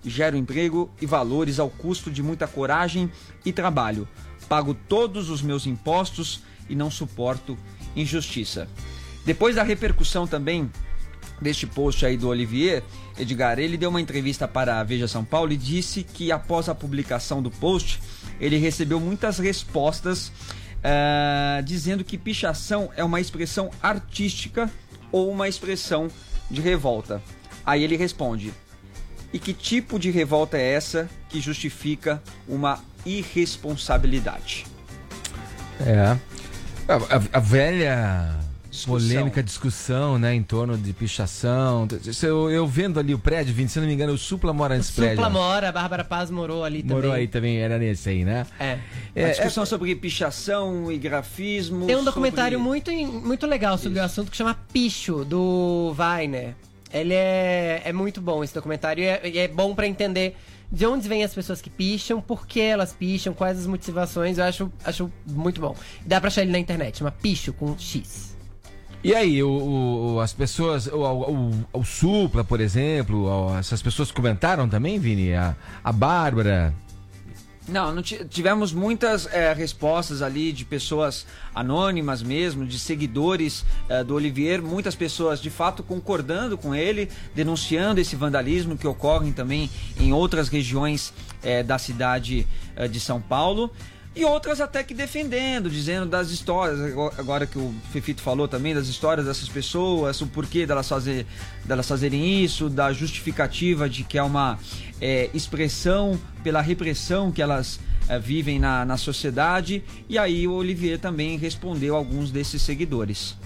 gero emprego e valores ao custo de muita coragem e trabalho. Pago todos os meus impostos e não suporto injustiça. Depois da repercussão também deste post aí do Olivier, Edgar, ele deu uma entrevista para a Veja São Paulo e disse que após a publicação do post, ele recebeu muitas respostas dizendo que pichação é uma expressão artística ou uma expressão de revolta. Aí ele responde: e que tipo de revolta é essa que justifica uma irresponsabilidade? A velha polêmica discussão, né, em torno de pichação. Eu vendo ali o prédio, Vini, se não me engano, o Supla mora nesse prédio. Supla mora, a Bárbara Paz morou ali também. Morou aí também, era nesse aí, né? A discussão sobre pichação e grafismo. Tem um documentário muito legal sobre o assunto que chama Picho, do Weiner. Ele é muito bom, esse documentário, e é bom pra entender de onde vêm as pessoas que picham, por que elas picham, quais as motivações. Eu acho muito bom. Dá pra achar ele na internet, chama Picho com X. E aí, as pessoas, o Supla, por exemplo, essas pessoas comentaram também, Vini? A Bárbara? Não tivemos muitas respostas ali de pessoas anônimas mesmo, de seguidores do Olivier, muitas pessoas de fato concordando com ele, denunciando esse vandalismo que ocorre também em outras regiões da cidade de São Paulo. E outras até que defendendo, dizendo das histórias, agora que o Fefito falou também, das histórias dessas pessoas, o porquê delas fazerem isso, da justificativa de que é uma expressão pela repressão que elas vivem na sociedade. E aí o Olivier também respondeu a alguns desses seguidores.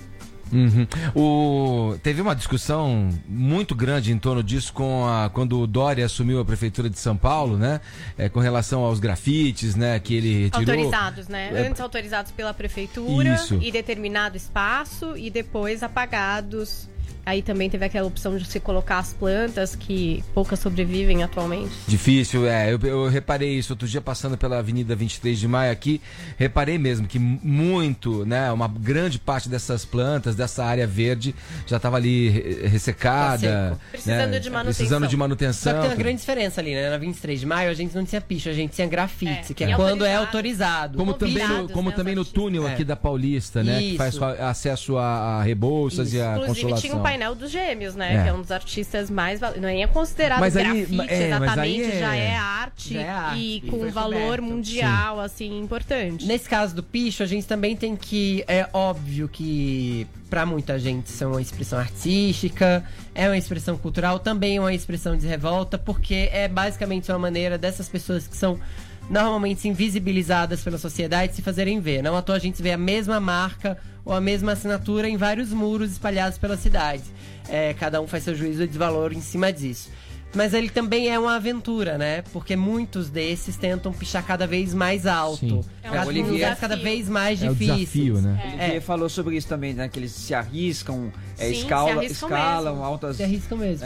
Teve uma discussão muito grande em torno disso quando o Dória assumiu a prefeitura de São Paulo, né? Com relação aos grafites, né? Que ele retirou. Autorizados, né? Antes autorizados pela prefeitura e determinado espaço, e depois apagados. Aí também teve aquela opção de se colocar as plantas, que poucas sobrevivem atualmente. Difícil, eu reparei isso outro dia passando pela Avenida 23 de Maio aqui, reparei mesmo que muito, né, uma grande parte dessas plantas, dessa área verde, já estava ali ressecada. Precisando de manutenção. Só que tem uma grande diferença ali, né? Na 23 de Maio a gente não tinha picho, a gente tinha grafite, que é quando é autorizado. Como também no túnel aqui da Paulista, né? Isso. Que faz acesso a Rebouças e a Consolação. Tinha um painel dos Gêmeos, né? Que é um dos artistas mais... Não é considerado grafite exatamente, já é arte e com um valor mundial, assim, importante. Nesse caso do picho, a gente também tem que... É óbvio que pra muita gente isso é uma expressão artística, é uma expressão cultural, também é uma expressão de revolta, porque é basicamente uma maneira dessas pessoas que são normalmente invisibilizadas pela sociedade se fazerem ver. Não à toa a gente vê a mesma marca ou a mesma assinatura em vários muros espalhados pela cidade. Cada um faz seu juízo de valor em cima disso. Mas ele também é uma aventura, né? Porque muitos desses tentam pichar cada vez mais alto. Cada vez mais difícil. Desafio, né? O Olivier falou sobre isso também, né? Que eles se arriscam, escalam altas... Se arriscam mesmo.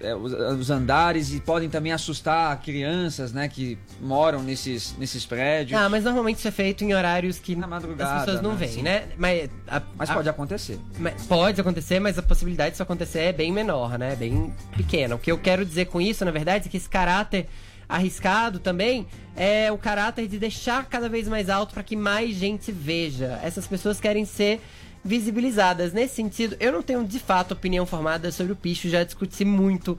Os andares, e podem também assustar crianças, né? Que moram nesses prédios. Mas normalmente isso é feito em horários que as pessoas não veem, né? Mas pode acontecer. Pode acontecer, mas a possibilidade disso acontecer é bem menor, né? Bem pequena. O que eu quero dizer com isso, na verdade, é que esse caráter arriscado também é o caráter de deixar cada vez mais alto para que mais gente veja. Essas pessoas querem ser visibilizadas. Nesse sentido, eu não tenho de fato opinião formada sobre o picho, já discuti muito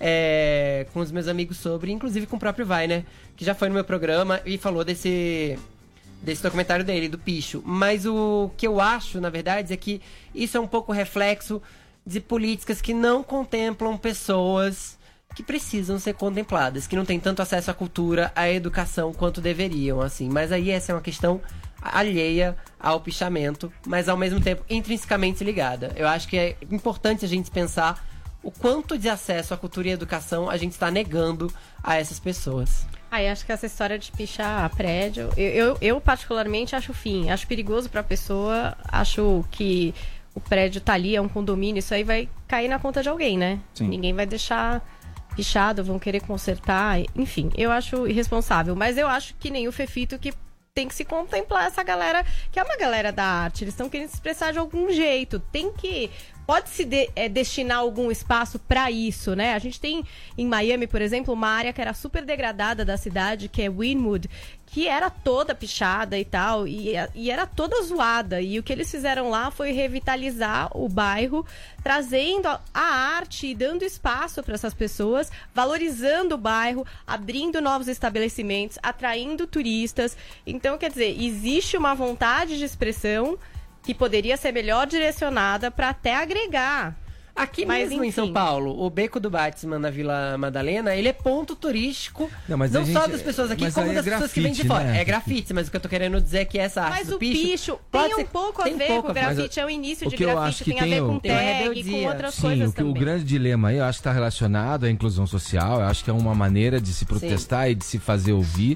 com os meus amigos sobre, inclusive com o próprio Weiner, que já foi no meu programa e falou desse documentário dele, do picho. Mas o que eu acho, na verdade, é que isso é um pouco reflexo de políticas que não contemplam pessoas que precisam ser contempladas, que não têm tanto acesso à cultura, à educação quanto deveriam, assim. Mas aí essa é uma questão alheia ao pichamento, mas ao mesmo tempo intrinsecamente ligada. Eu acho que é importante a gente pensar o quanto de acesso à cultura e à educação a gente está negando a essas pessoas. Acho que essa história de pichar prédio, eu particularmente acho acho perigoso para a pessoa, acho que o prédio tá ali, é um condomínio, isso aí vai cair na conta de alguém, né? Sim. Ninguém vai deixar pichado, vão querer consertar, enfim, eu acho irresponsável, mas eu acho que nem o Fefito, que tem que se contemplar essa galera, que é uma galera da arte, eles estão querendo se expressar de algum jeito, tem que pode-se destinar algum espaço para isso, né? A gente tem em Miami, por exemplo, uma área que era super degradada da cidade, que é Wynwood, que era toda pichada e tal, e era toda zoada. E o que eles fizeram lá foi revitalizar o bairro, trazendo a arte e dando espaço para essas pessoas, valorizando o bairro, abrindo novos estabelecimentos, atraindo turistas. Então, quer dizer, existe uma vontade de expressão que poderia ser melhor direcionada para até agregar. Aqui mas, mesmo enfim. em São Paulo, o Beco do Batman na Vila Madalena, ele é ponto turístico, não só das pessoas aqui, como das pessoas que vêm de fora. Né? É grafite, mas o que eu tô querendo dizer é que essa arte mas do o picho tem um pouco a ver com o grafite, é o início de grafite, tem a ver com tag, com outras coisas também. O grande dilema aí, eu acho que está relacionado à inclusão social, eu acho que é uma maneira de se protestar e de se fazer ouvir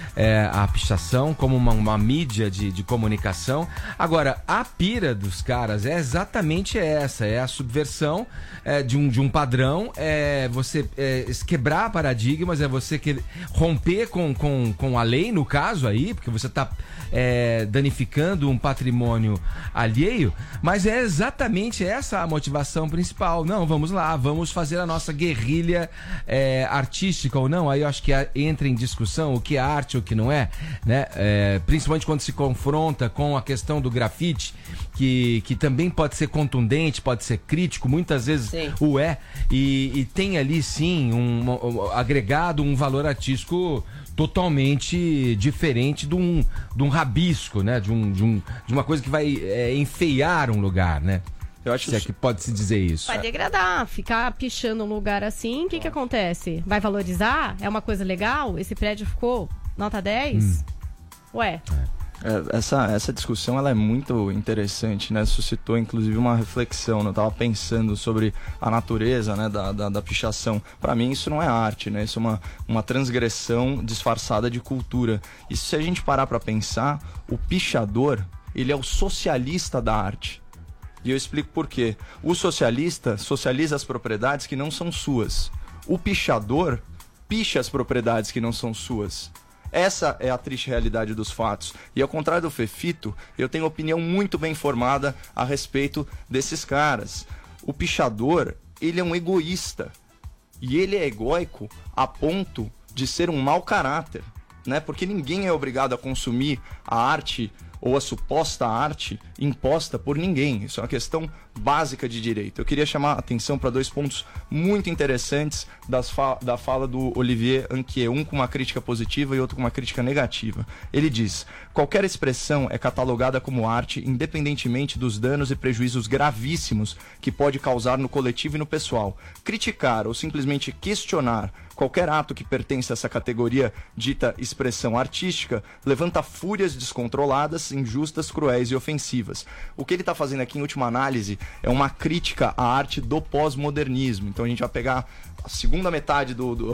a pichação como uma mídia de comunicação. Agora, a pira dos caras é exatamente essa, é a subversão de um padrão, você quebrar paradigmas, é você romper com a lei, no caso aí, porque você está danificando um patrimônio alheio, mas é exatamente essa a motivação principal. Não, vamos lá, vamos fazer a nossa guerrilha artística ou não. Aí eu acho que entra em discussão o que é arte ou o que não é, né? Principalmente quando se confronta com a questão do grafite, que também pode ser contundente, pode ser crítico, muitas vezes o é, e tem ali sim agregado um valor artístico totalmente diferente de um rabisco, né? De uma coisa que vai enfeiar um lugar, né? Eu acho que pode se dizer isso. Vai degradar, ficar pichando um lugar assim, o que acontece? Vai valorizar? É uma coisa legal? Esse prédio ficou nota 10? Ué... Essa discussão ela é muito interessante, né? Suscitou inclusive uma reflexão, né? Eu estava pensando sobre a natureza, né? da pichação. Para mim isso não é arte, né? Isso é uma transgressão disfarçada de cultura. E se a gente parar para pensar, o pichador, ele é o socialista da arte. E eu explico por quê. O socialista socializa as propriedades que não são suas. O pichador picha as propriedades que não são suas. Essa é a triste realidade dos fatos. E ao contrário do Fefito, eu tenho opinião muito bem formada a respeito desses caras. O pichador, ele é um egoísta. E ele é egóico a ponto de ser um mau caráter, né? Porque ninguém é obrigado a consumir a arte ou a suposta arte imposta por ninguém. Isso é uma questão básica de direito. Eu queria chamar a atenção para 2 pontos muito interessantes da fala do Olivier Anquier, um com uma crítica positiva e outro com uma crítica negativa. Ele diz: qualquer expressão é catalogada como arte independentemente dos danos e prejuízos gravíssimos que pode causar no coletivo e no pessoal. Criticar ou simplesmente questionar qualquer ato que pertence a essa categoria dita expressão artística levanta fúrias descontroladas, injustas, cruéis e ofensivas. O que ele está fazendo aqui, em última análise, é uma crítica à arte do pós-modernismo. Então a gente vai pegar a segunda metade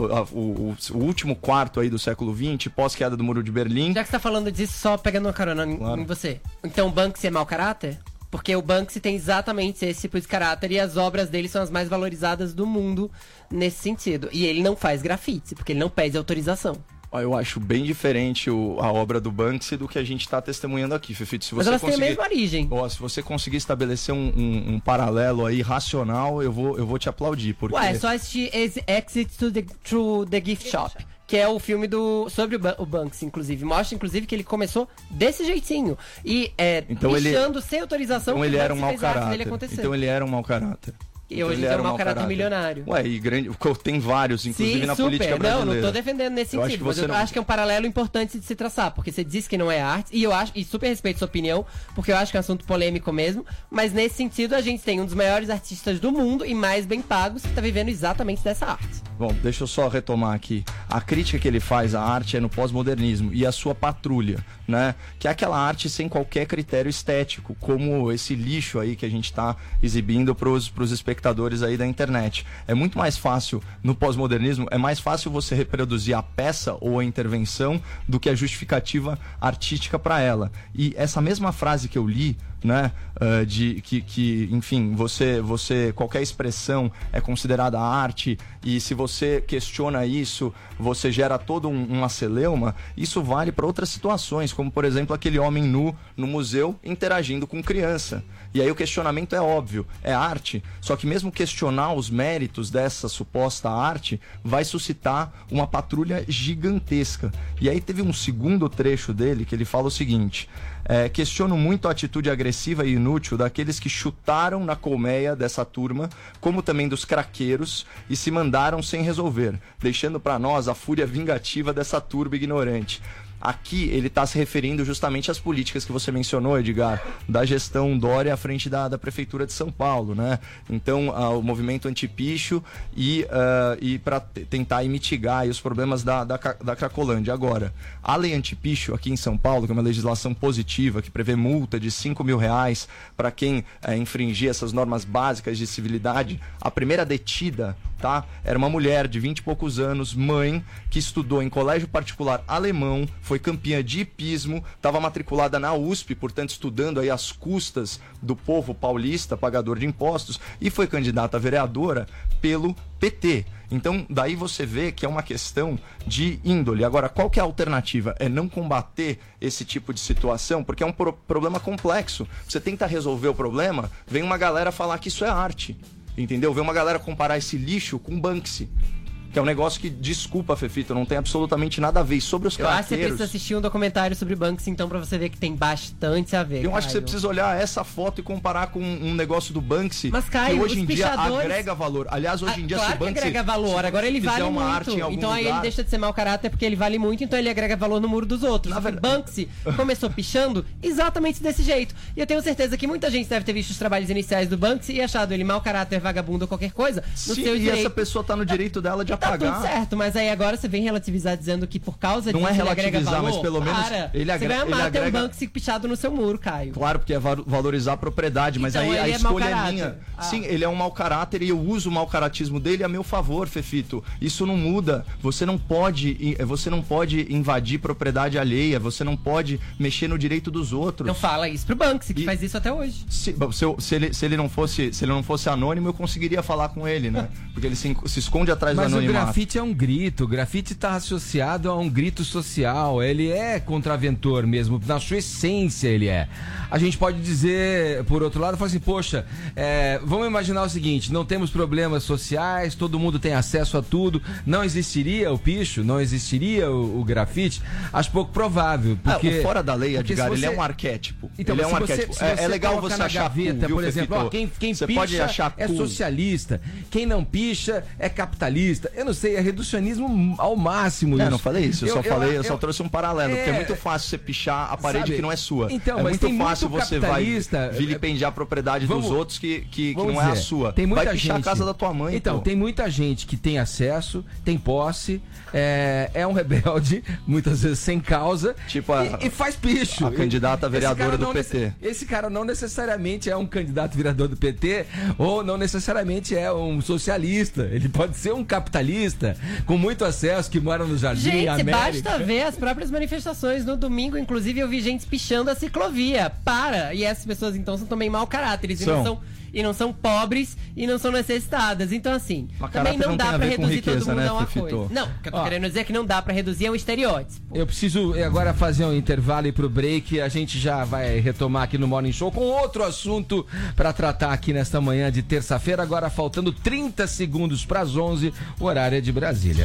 o último quarto aí do século XX, pós-queda do Muro de Berlim. Já que você tá falando disso, só pegando uma carona em você. Então o Banksy é mau caráter? Porque o Banksy tem exatamente esse tipo de caráter e as obras dele são as mais valorizadas do mundo nesse sentido. E ele não faz grafite, porque ele não pede autorização. Eu acho bem diferente a obra do Banksy do que a gente está testemunhando aqui, Fefito. Se você Mas elas têm a mesma origem. Se você conseguir estabelecer um paralelo aí racional, eu vou te aplaudir. Porque... é só assistir Exit Through the Gift Shop, que é o filme sobre o Banksy, inclusive. Mostra, inclusive, que ele começou desse jeitinho. E pichando sem autorização. Então ele era um mau caráter. Então ele era um mau caráter. E hoje ele é um mau caráter milionário. Tem vários, inclusive. Sim, na política brasileira. Não tô defendendo nesse sentido, mas eu acho que é um paralelo importante de se traçar, porque você disse que não é arte, e super respeito sua opinião, porque eu acho que é um assunto polêmico mesmo, mas nesse sentido a gente tem um dos maiores artistas do mundo e mais bem pagos que tá vivendo exatamente dessa arte. Bom, deixa eu só retomar aqui. A crítica que ele faz à arte é no pós-modernismo e a sua patrulha, né? Que é aquela arte sem qualquer critério estético, como esse lixo aí que a gente tá exibindo pros espectadores. espectadores aí da internet. É muito mais fácil, no pós-modernismo, é mais fácil você reproduzir a peça ou a intervenção do que a justificativa artística para ela. E essa mesma frase que eu li, né, de que enfim, qualquer expressão é considerada arte, e se você questiona isso, você gera todo uma celeuma. Isso vale para outras situações, como por exemplo aquele homem nu no museu interagindo com criança. E aí o questionamento é óbvio, é arte, só que mesmo questionar os méritos dessa suposta arte vai suscitar uma patrulha gigantesca. E aí teve um segundo trecho dele que ele fala o seguinte: questiono muito a atitude agressiva e inútil daqueles que chutaram na colmeia dessa turma, como também dos craqueiros, e se mandaram sem resolver, deixando para nós a fúria vingativa dessa turba ignorante. Aqui ele está se referindo justamente às políticas que você mencionou, Edgar, da gestão Dória à frente da Prefeitura de São Paulo, né? Então, o movimento anti-picho e para tentar mitigar aí os problemas da Cracolândia. Agora, a lei anti-picho aqui em São Paulo, que é uma legislação positiva, que prevê multa de R$5.000 para quem infringir essas normas básicas de civilidade, a primeira detida, tá, era uma mulher de 20 e poucos anos, mãe, que estudou em colégio particular alemão, foi campeã de hipismo, estava matriculada na USP, portanto estudando aí às custas do povo paulista, pagador de impostos, e foi candidata a vereadora pelo PT. Então, daí você vê que é uma questão de índole. Agora, qual que é a alternativa? É não combater esse tipo de situação, porque é um problema complexo. Você tenta resolver o problema, vem uma galera falar que isso é arte, entendeu? Vem uma galera comparar esse lixo com Banksy, que é um negócio que, desculpa, Fefito, não tem absolutamente nada a ver. E sobre os craqueiros... Eu acho que você precisa assistir um documentário sobre Banksy, então, pra você ver que tem bastante a ver, Eu acho que você precisa olhar essa foto e comparar com um negócio do Banksy, mas, Caio, que hoje em dia pichadores... agrega valor. Aliás, hoje em dia, claro se o Banksy... que agrega valor, agora ele vale uma muito. Arte em algum então aí lugar... ele deixa de ser mau caráter porque ele vale muito, então ele agrega valor no muro dos outros. Banksy começou pichando exatamente desse jeito. E eu tenho certeza que muita gente deve ter visto os trabalhos iniciais do Banksy e achado ele mau caráter, vagabundo ou qualquer coisa. No Sim, seu e direito. essa pessoa tá no direito dela de apagar. Tá tudo certo, mas aí agora você vem relativizar dizendo que por causa disso não é ele agrega relativizar, valor. mas pelo menos ele Você vai amar ter agrega... um Banksy pichado no seu muro, Caio. Claro, porque é valorizar a propriedade, mas então, aí a escolha é minha. Sim, ele é um mau caráter e eu uso o mau caratismo dele a meu favor, Fefito. Isso não muda. Você não pode invadir propriedade alheia, você não pode mexer no direito dos outros. Então fala isso pro Banksy, que faz isso até hoje. Se ele não fosse anônimo, eu conseguiria falar com ele, né? Porque ele se esconde atrás do anonimato. Mas o grafite é um grito. O grafite está associado a um grito social. Ele é contraventor mesmo. Na sua essência ele é. A gente pode dizer, por outro lado, falar assim, poxa, vamos imaginar o seguinte, não temos problemas sociais, todo mundo tem acesso a tudo, não existiria o picho, não existiria o grafite? Acho pouco provável. Porque, o fora da lei, Edgar, ele é um arquétipo. Então, ele é um arquétipo. É legal você achar gaveta, cool, por exemplo, quem você picha pode achar é cool. socialista, quem não picha é capitalista. Eu não sei, é reducionismo ao máximo. Não falei isso, eu só trouxe um paralelo, porque é muito fácil você pichar a parede que não é sua. Então, é mas muito fácil você vai vilipendiar a propriedade dos outros que não é a sua. Tem muita vai pichar gente, a casa da tua mãe. Então, tem muita gente que tem acesso, tem posse, é um rebelde, muitas vezes sem causa, tipo e faz picho. A candidata vereadora do PT. Esse cara não necessariamente é um candidato vereador do PT, ou não necessariamente é um socialista. Ele pode ser um capitalista com muito acesso, que mora no Jardim Gente, América. basta ver as próprias manifestações. No domingo, inclusive, eu vi gente pichando a ciclovia. E essas pessoas, então, são também mau caráteres. E não são pobres e não são necessitadas. Então, assim, também não dá pra reduzir todo mundo a uma coisa. Não, o que eu tô querendo dizer é que não dá pra reduzir é um estereótipo. Eu preciso agora fazer um intervalo e ir pro break. A gente já vai retomar aqui no Morning Show com outro assunto pra tratar aqui nesta manhã de terça-feira. Agora faltando 30 segundos pras 11, o horário é de Brasília.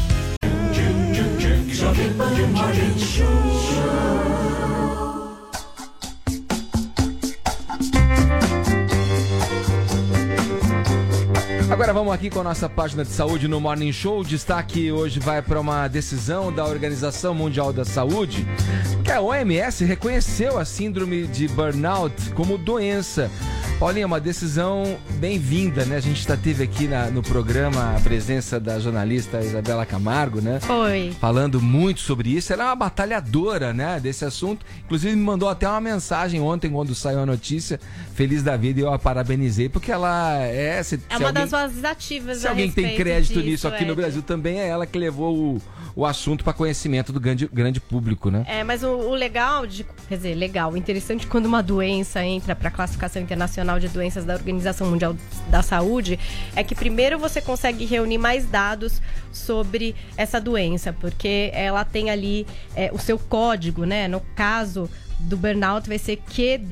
Agora vamos aqui com a nossa página de saúde no Morning Show. O destaque hoje vai para uma decisão da Organização Mundial da Saúde, que a OMS reconheceu a síndrome de burnout como doença Paulinha, uma decisão bem-vinda, né? A gente teve aqui no programa a presença da jornalista Isabela Camargo, né? Foi. Falando muito sobre isso. Ela é uma batalhadora, né, desse assunto. Inclusive me mandou até uma mensagem ontem, quando saiu a notícia, feliz da vida, e eu a parabenizei, porque ela é... uma das vozes ativas. Se alguém tem crédito nisso aqui no Brasil, também é ela que levou o assunto para conhecimento do grande público, né? Mas o legal, o interessante quando uma doença entra para a classificação internacional de doenças da Organização Mundial da Saúde é que primeiro você consegue reunir mais dados sobre essa doença, porque ela tem ali o seu código, né? No caso do burnout vai ser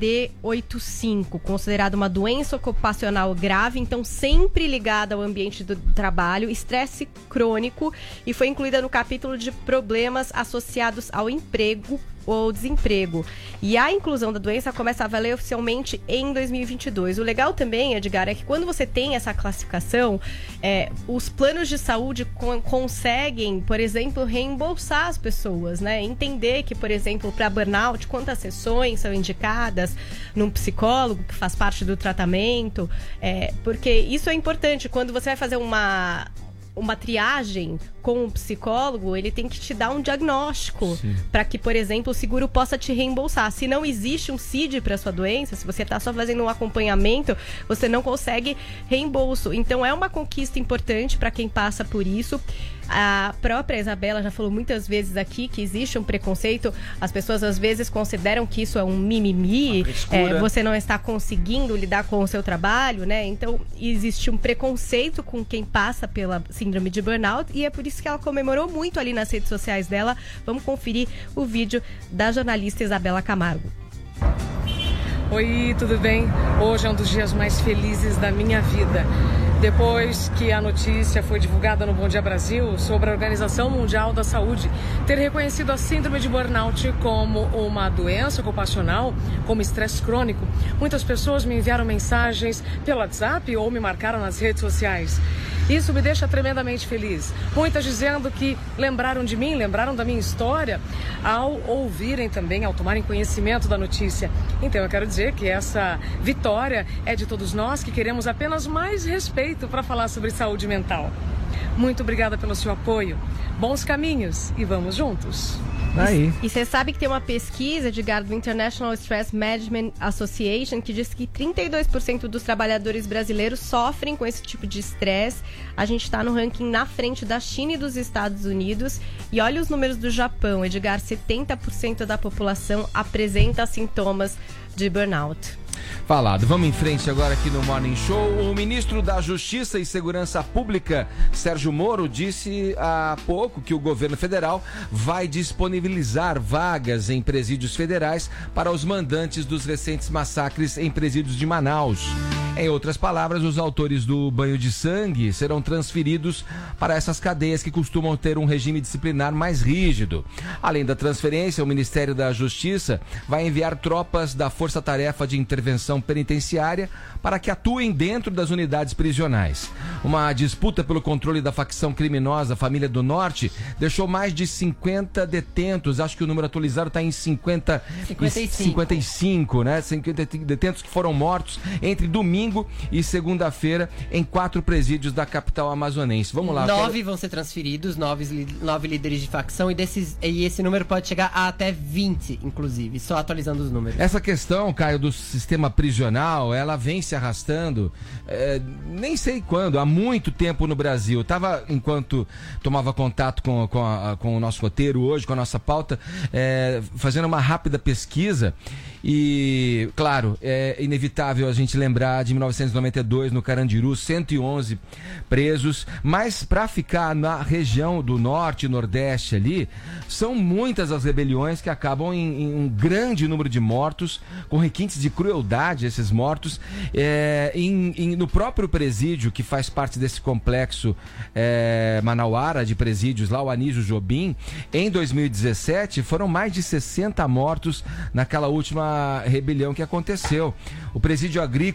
QD85, considerado uma doença ocupacional grave, então sempre ligada ao ambiente do trabalho, estresse crônico, e foi incluída no capítulo de problemas associados ao emprego ou desemprego. E a inclusão da doença começa a valer oficialmente em 2022. O legal também, Edgar, é que quando você tem essa classificação, os planos de saúde conseguem, por exemplo, reembolsar as pessoas, né? Entender que, por exemplo, para burnout, quantas sessões são indicadas num psicólogo que faz parte do tratamento, porque isso é importante. Quando você vai fazer uma triagem com um psicólogo, ele tem que te dar um diagnóstico para que, por exemplo, o seguro possa te reembolsar. Se não existe um CID para sua doença, se você está só fazendo um acompanhamento, você não consegue reembolso. Então é uma conquista importante para quem passa por isso. A própria Isabela já falou muitas vezes aqui que existe um preconceito. As pessoas às vezes consideram que isso é um mimimi, você não está conseguindo lidar com o seu trabalho, né? Então existe um preconceito com quem passa pela síndrome de burnout, e é por isso que ela comemorou muito ali nas redes sociais dela. Vamos conferir o vídeo da jornalista Isabela Camargo. Oi, tudo bem? Hoje é um dos dias mais felizes da minha vida. Depois que a notícia foi divulgada no Bom Dia Brasil sobre a Organização Mundial da Saúde ter reconhecido a síndrome de burnout como uma doença ocupacional, como estresse crônico, muitas pessoas me enviaram mensagens pelo WhatsApp ou me marcaram nas redes sociais. Isso me deixa tremendamente feliz. Muitas dizendo que lembraram de mim, lembraram da minha história ao ouvirem também, ao tomarem conhecimento da notícia. Então eu quero dizer que essa vitória é de todos nós que queremos apenas mais respeito para falar sobre saúde mental. Muito obrigada pelo seu apoio. Bons caminhos e vamos juntos. Aí. E você sabe que tem uma pesquisa, Edgar, do International Stress Management Association, que diz que 32% dos trabalhadores brasileiros sofrem com esse tipo de estresse. A gente está no ranking na frente da China e dos Estados Unidos. E olha os números do Japão, Edgar, 70% da população apresenta sintomas de burnout. Falado. Vamos em frente agora aqui no Morning Show. O ministro da Justiça e Segurança Pública, Sérgio Moro, disse há pouco que o governo federal vai disponibilizar vagas em presídios federais para os mandantes dos recentes massacres em presídios de Manaus. Em outras palavras, os autores do banho de sangue serão transferidos para essas cadeias que costumam ter um regime disciplinar mais rígido. Além da transferência, o Ministério da Justiça vai enviar tropas da Força Tarefa de Intervenção Penitenciária para que atuem dentro das unidades prisionais. Uma disputa pelo controle da facção criminosa Família do Norte deixou mais de 50 detentos, acho que o número atualizado está em 55, né? 50 detentos que foram mortos entre domingo e segunda-feira em 4 presídios da capital amazonense. Vamos lá. 9 vão ser transferidos, 9 líderes de facção, e esse número pode chegar a até 20, inclusive, só atualizando os números. Essa questão, Caio, do sistema prisional, ela vem se arrastando, nem sei quando, há muito tempo no Brasil. Enquanto tomava contato com o nosso roteiro hoje, com a nossa pauta, fazendo uma rápida pesquisa. E, claro, é inevitável a gente lembrar de 1992, no Carandiru, 111 presos, mas para ficar na região do norte e nordeste ali, são muitas as rebeliões que acabam em um grande número de mortos, com requintes de crueldade esses mortos. No próprio presídio, que faz parte desse complexo manauara de presídios, lá o Anísio Jobim, em 2017, foram mais de 60 mortos naquela última rebelião que aconteceu. O presídio agrícola também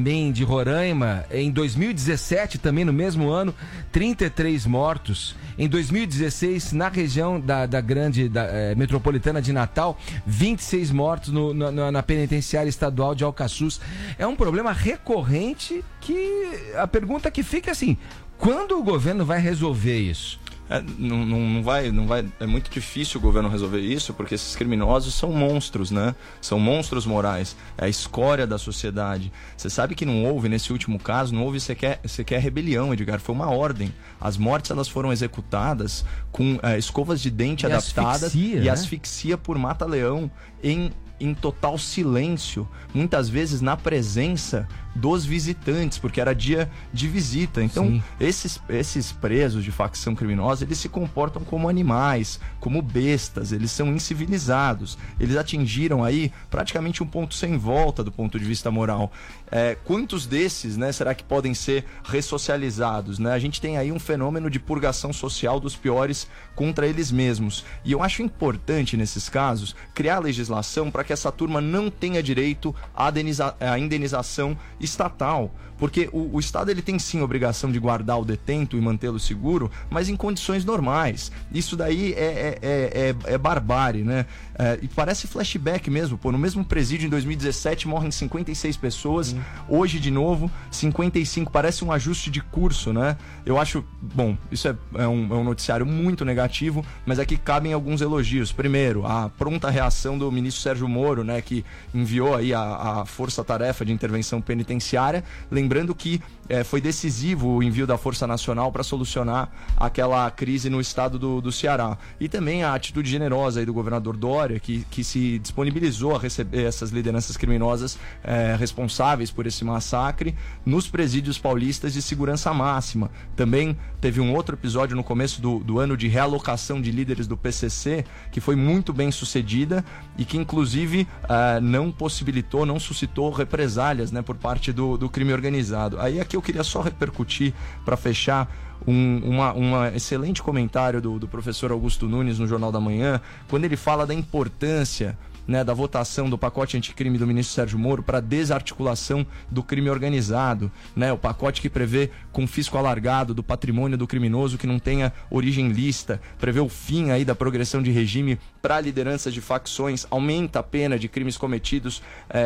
também de Roraima. Em 2017, também no mesmo ano, 33 mortos. Em 2016, na região da grande metropolitana de Natal, 26 mortos na penitenciária estadual de Alcaçuz. É um problema recorrente que a pergunta que fica é assim, quando o governo vai resolver isso? Não vai, é muito difícil o governo resolver isso, porque esses criminosos são monstros, né? São monstros morais, é a escória da sociedade. Você sabe que não houve, nesse último caso, não houve sequer rebelião, Edgar, foi uma ordem. As mortes, elas foram executadas com escovas de dente adaptadas e asfixia por mata-leão em total silêncio, muitas vezes na presença dos visitantes, porque era dia de visita. Então, esses presos de facção criminosa, eles se comportam como animais, como bestas, eles são incivilizados. Eles atingiram aí praticamente um ponto sem volta do ponto de vista moral. Quantos desses, né, será que podem ser ressocializados, né? A gente tem aí um fenômeno de purgação social dos piores contra eles mesmos. E eu acho importante, nesses casos, criar legislação para que essa turma não tenha direito à indenização estatal, porque o Estado ele tem sim a obrigação de guardar o detento e mantê-lo seguro, mas em condições normais. Isso daí é barbárie, né? E parece flashback mesmo, no mesmo presídio em 2017 morrem 56 pessoas, hoje de novo 55, parece um ajuste de curso, né? Eu acho, bom, isso é um noticiário muito negativo, mas aqui cabem alguns elogios. Primeiro, a pronta reação do ministro Sérgio Moro, né, que enviou aí a força-tarefa de intervenção penitenciária, lembrando que foi decisivo o envio da Força Nacional para solucionar aquela crise no estado do Ceará. E também a atitude generosa aí do governador Dória, que se disponibilizou a receber essas lideranças criminosas responsáveis por esse massacre nos presídios paulistas de segurança máxima. Também teve um outro episódio no começo do ano de realocação de líderes do PCC, que foi muito bem sucedida e que inclusive não possibilitou, não suscitou represálias, né, por parte do crime organizado. Aí aqui eu queria só repercutir, para fechar, um excelente comentário do professor Augusto Nunes no Jornal da Manhã, quando ele fala da importância, né, da votação do pacote anticrime do ministro Sérgio Moro para desarticulação do crime organizado, né, o pacote que prevê confisco alargado do patrimônio do criminoso que não tenha origem lícita, prevê o fim aí da progressão de regime para lideranças de facções, aumenta a pena de crimes cometidos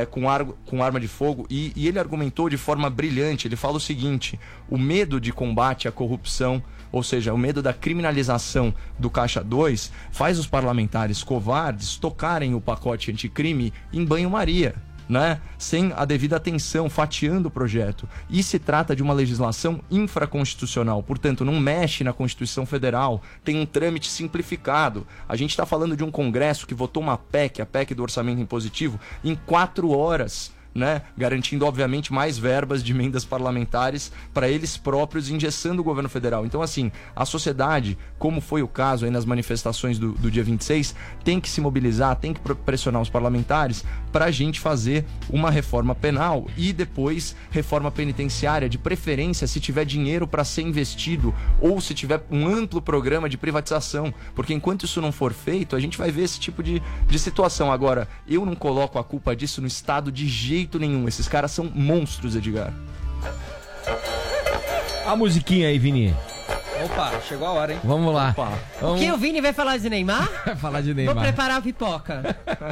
com arma de fogo e ele argumentou de forma brilhante. Ele fala o seguinte: o medo de combate à corrupção, ou seja, o medo da criminalização do Caixa 2, faz os parlamentares covardes tocarem o pacote anticrime em banho-maria, né? Sem a devida atenção, fatiando o projeto. E se trata de uma legislação infraconstitucional, portanto, não mexe na Constituição Federal, tem um trâmite simplificado. A gente está falando de um Congresso que votou uma PEC, a PEC do Orçamento Impositivo, em 4 horas. Né? Garantindo, obviamente, mais verbas de emendas parlamentares para eles próprios, engessando o governo federal. Então, assim, a sociedade, como foi o caso aí nas manifestações do dia 26, tem que se mobilizar, tem que pressionar os parlamentares para a gente fazer uma reforma penal e depois reforma penitenciária, de preferência se tiver dinheiro para ser investido ou se tiver um amplo programa de privatização, porque enquanto isso não for feito, a gente vai ver esse tipo de situação. Agora, eu não coloco a culpa disso no Estado de jeito nenhum. Esses caras são monstros, Edgar. A musiquinha aí, Vini. Opa, chegou a hora, hein? Vamos lá. O que o Vini vai falar de Neymar? Vai falar de Neymar. Vou preparar a pipoca.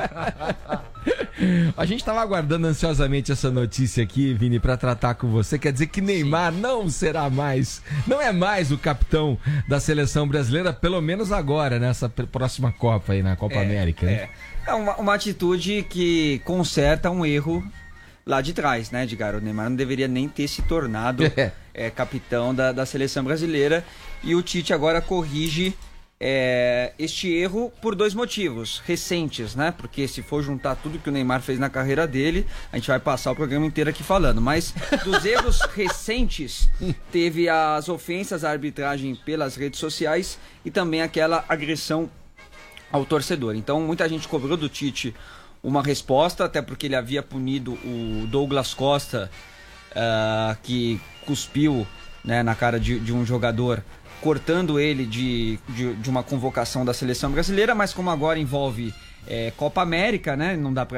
A gente estava aguardando ansiosamente essa notícia aqui, Vini, para tratar com você. Quer dizer que Neymar não será mais, não é mais o capitão da seleção brasileira, pelo menos agora, nessa próxima Copa aí, na Copa América, né? É uma atitude que conserta um erro lá de trás, né, Edgar? O Neymar não deveria nem ter se tornado capitão da seleção brasileira. E o Tite agora corrige este erro por 2 motivos recentes, né? Porque se for juntar tudo que o Neymar fez na carreira dele, a gente vai passar o programa inteiro aqui falando. Mas dos erros recentes, teve as ofensas à arbitragem pelas redes sociais e também aquela agressão ao torcedor. Então muita gente cobrou do Tite uma resposta, até porque ele havia punido o Douglas Costa, que cuspiu, né, na cara de um jogador, cortando ele de uma convocação da seleção brasileira. Mas como agora envolve Copa América, né, não dá para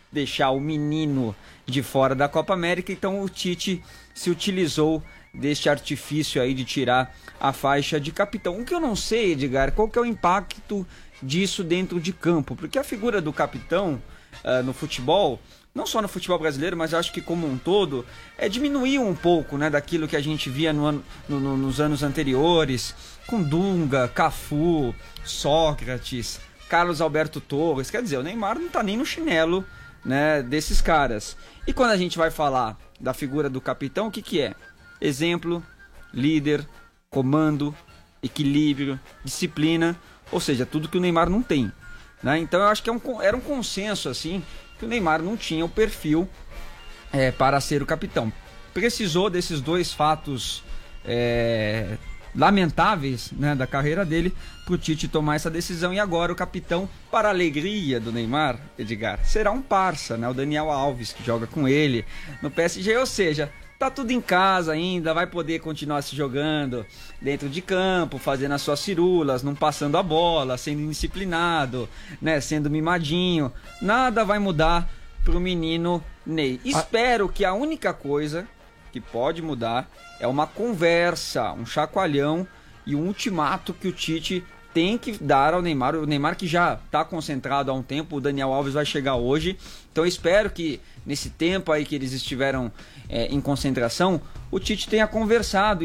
deixar o menino de fora da Copa América, então o Tite se utilizou deste artifício aí de tirar a faixa de capitão. O que eu não sei, Edgar, qual que é o impacto disso dentro de campo? Porque a figura do capitão no futebol, não só no futebol brasileiro, mas acho que como um todo, diminuiu um pouco, né, daquilo que a gente via nos anos anteriores, com Dunga, Cafu, Sócrates, Carlos Alberto Torres. Quer dizer, o Neymar não tá nem no chinelo, né, desses caras. E quando a gente vai falar da figura do capitão, o que que é? Exemplo, líder, comando, equilíbrio, disciplina, ou seja, tudo que o Neymar não tem, né? Então eu acho que era um consenso assim, que o Neymar não tinha o perfil para ser o capitão. Precisou desses dois fatos lamentáveis, né, da carreira dele para o Tite tomar essa decisão. E agora o capitão, para a alegria do Neymar, Edgar, será um parça, né, o Daniel Alves, que joga com ele no PSG, ou seja, tá tudo em casa ainda, vai poder continuar se jogando dentro de campo, fazendo as suas cirulas, não passando a bola, sendo indisciplinado, né, sendo mimadinho. Nada vai mudar pro menino Ney. Espero que a única coisa que pode mudar é uma conversa, um chacoalhão e um ultimato que o Tite tem que dar ao Neymar. O Neymar que já está concentrado há um tempo, o Daniel Alves vai chegar hoje. Então eu espero que nesse tempo aí que eles estiveram em concentração, o Tite tenha conversado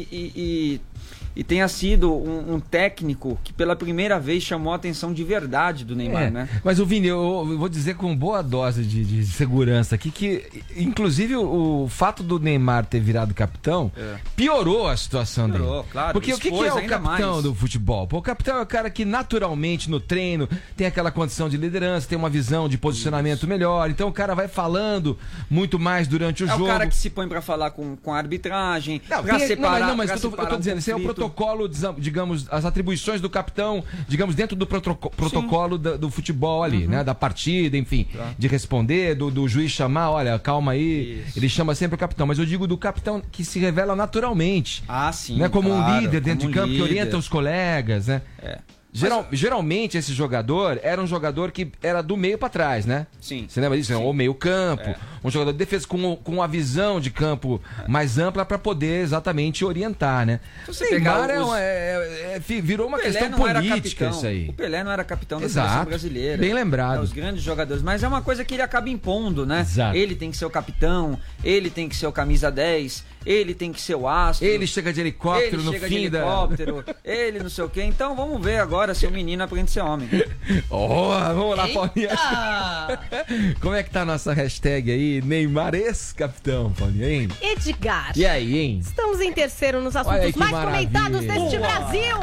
e tenha sido um técnico que pela primeira vez chamou a atenção de verdade do Neymar, né? Mas o Vini, eu vou dizer com boa dose de segurança aqui que, inclusive, o fato do Neymar ter virado capitão piorou a situação dele. Claro. Porque o que é o capitão do futebol? Pô, o capitão é o cara que naturalmente no treino tem aquela condição de liderança, tem uma visão de posicionamento melhor, então o cara vai falando muito mais durante o jogo. É o cara que se põe pra falar com a arbitragem, pra separar... Mas eu tô dizendo, esse é o protocolo, digamos, as atribuições do capitão, digamos, dentro do protocolo do futebol ali, né? Da partida, enfim, de responder, do juiz chamar, olha, calma aí, ele chama sempre o capitão, mas eu digo do capitão que se revela naturalmente. Sim, né? Como claro, um líder dentro de campo, que orienta os colegas, né? Geralmente esse jogador era um jogador que era do meio pra trás, né? Sim. Você lembra disso? Sim. Ou meio campo, um jogador de defesa com a visão de campo mais ampla pra poder exatamente orientar, né? Se Neymar virou uma questão política isso aí. O Pelé não era capitão da seleção brasileira. Bem lembrado. Os grandes jogadores, mas é uma coisa que ele acaba impondo, né? Exato. Ele tem que ser o capitão, ele tem que ser o camisa 10, ele tem que ser o astro. Ele chega de helicóptero no fim ele não sei o quê. Então vamos ver agora se o menino aprende a ser homem. Vamos lá, Paulinha. Como é que tá a nossa hashtag aí? Neymar ex-capitão, Paulinha, hein? Edgar. E aí, hein? Estamos em terceiro nos assuntos mais comentados deste Brasil.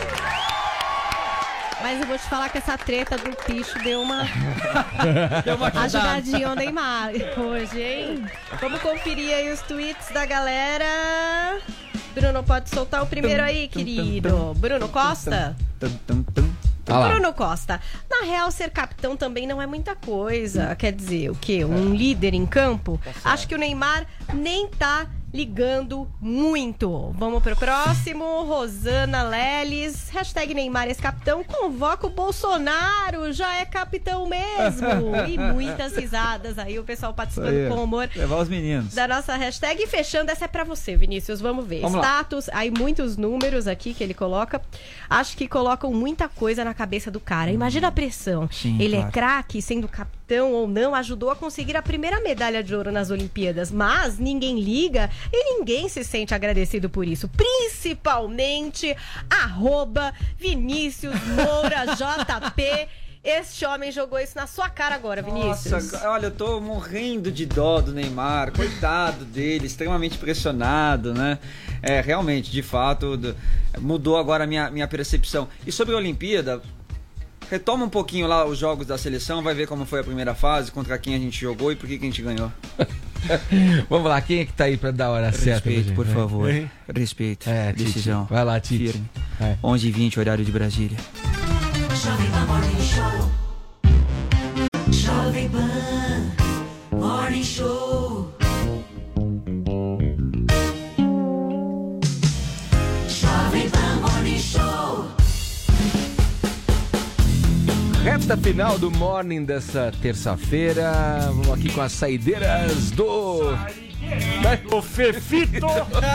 Mas eu vou te falar que essa treta do picho deu uma ajudadinha ao Neymar hoje, hein? Vamos conferir aí os tweets da galera. Bruno, pode soltar o primeiro aí, querido. Bruno Costa? Bruno Costa. Na real, ser capitão também não é muita coisa. Quer dizer, o quê? Um líder em campo? Acho que o Neymar nem tá ligando muito. Vamos pro próximo. Rosana Leles. Hashtag Neymar ex-capitão. Convoca o Bolsonaro. Já é capitão mesmo. E muitas risadas aí. O pessoal participando com humor. Levar os meninos. Da nossa hashtag. E fechando, essa é pra você, Vinícius. Vamos ver. Status. Aí muitos números aqui que ele coloca. Acho que colocam muita coisa na cabeça do cara. Imagina a pressão. Sim, ele é craque, sendo capitão ou não, ajudou a conseguir a primeira medalha de ouro nas Olimpíadas. Mas ninguém liga e ninguém se sente agradecido por isso. Principalmente @Vinícius Moura JP. Este homem jogou isso na sua cara agora, Vinícius. Nossa, olha, eu tô morrendo de dó do Neymar. Coitado dele, extremamente pressionado, né? Realmente, de fato, mudou agora a minha percepção. E sobre a Olimpíada, retoma um pouquinho lá os jogos da seleção, vai ver como foi a primeira fase, contra quem a gente jogou e por que a gente ganhou. Vamos lá, quem é que tá aí pra dar a hora certa? Respeito, por favor. Respeito. Decisão. Vai lá, Tite. Firme. 11h20, horário de Brasília. Jovem Pan Morning Show. Jovem Pan Morning Show. Jovem Pan Morning Show. Reta final do Morning dessa terça-feira. Vamos aqui com as saideiras do... O Fefito!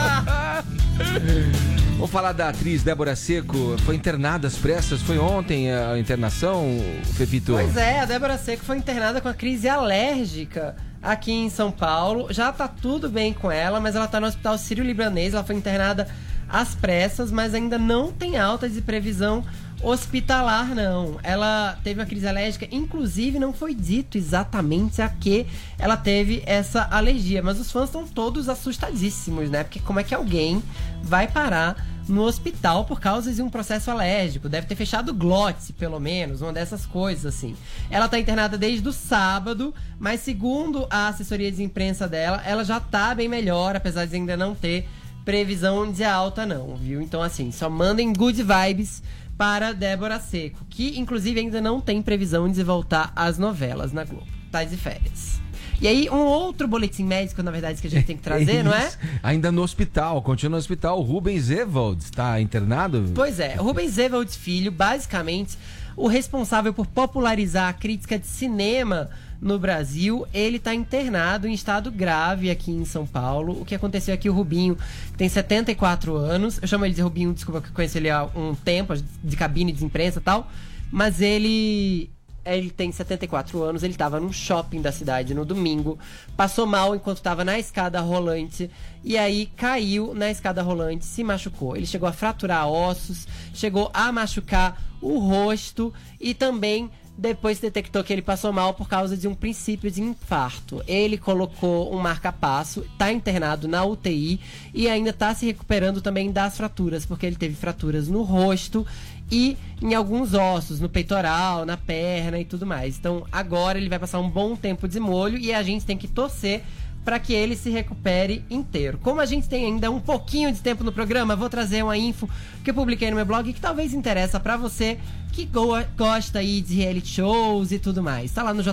Vamos falar da atriz Débora Seco. Foi internada às pressas. Foi ontem a internação, Fefito? Pois é, a Débora Seco foi internada com a crise alérgica aqui em São Paulo. Já tá tudo bem com ela, mas ela tá no Hospital Sírio-Libanês. Ela foi internada às pressas, mas ainda não tem alta de previsão hospitalar, não. Ela teve uma crise alérgica, inclusive não foi dito exatamente a que ela teve essa alergia, mas os fãs estão todos assustadíssimos, né? Porque como é que alguém vai parar no hospital por causa de um processo alérgico? Deve ter fechado o glote, pelo menos, uma dessas coisas, assim. Ela tá internada desde o sábado, mas segundo a assessoria de imprensa dela, ela já tá bem melhor, apesar de ainda não ter previsão de alta, não, viu? Então, assim, só mandem good vibes para Débora Seco, que inclusive ainda não tem previsão de voltar às novelas na Globo. Tá de férias. E aí, um outro boletim médico, na verdade, que a gente tem que trazer, não é? Ainda no hospital, continua no hospital. O Rubens Evalds está internado? Pois é, Rubens Evalds Filho, basicamente, o responsável por popularizar a crítica de cinema no Brasil, ele está internado em estado grave aqui em São Paulo. O que aconteceu aqui, o Rubinho tem 74 anos, eu chamo ele de Rubinho, desculpa, que eu conheço ele há um tempo, de cabine de imprensa e tal, mas ele tem 74 anos, ele estava num shopping da cidade no domingo, passou mal enquanto estava na escada rolante, e aí caiu na escada rolante, se machucou. Ele chegou a fraturar ossos, chegou a machucar o rosto e também depois detectou que ele passou mal por causa de um princípio de infarto. Ele colocou um marca-passo, está internado na UTI e ainda está se recuperando também das fraturas, porque ele teve fraturas no rosto e em alguns ossos, no peitoral, na perna e tudo mais. Então agora ele vai passar um bom tempo de molho e a gente tem que torcer para que ele se recupere inteiro. Como a gente tem ainda um pouquinho de tempo no programa, vou trazer uma info que eu publiquei no meu blog que talvez interessa para você que gosta aí de reality shows e tudo mais. Tá lá no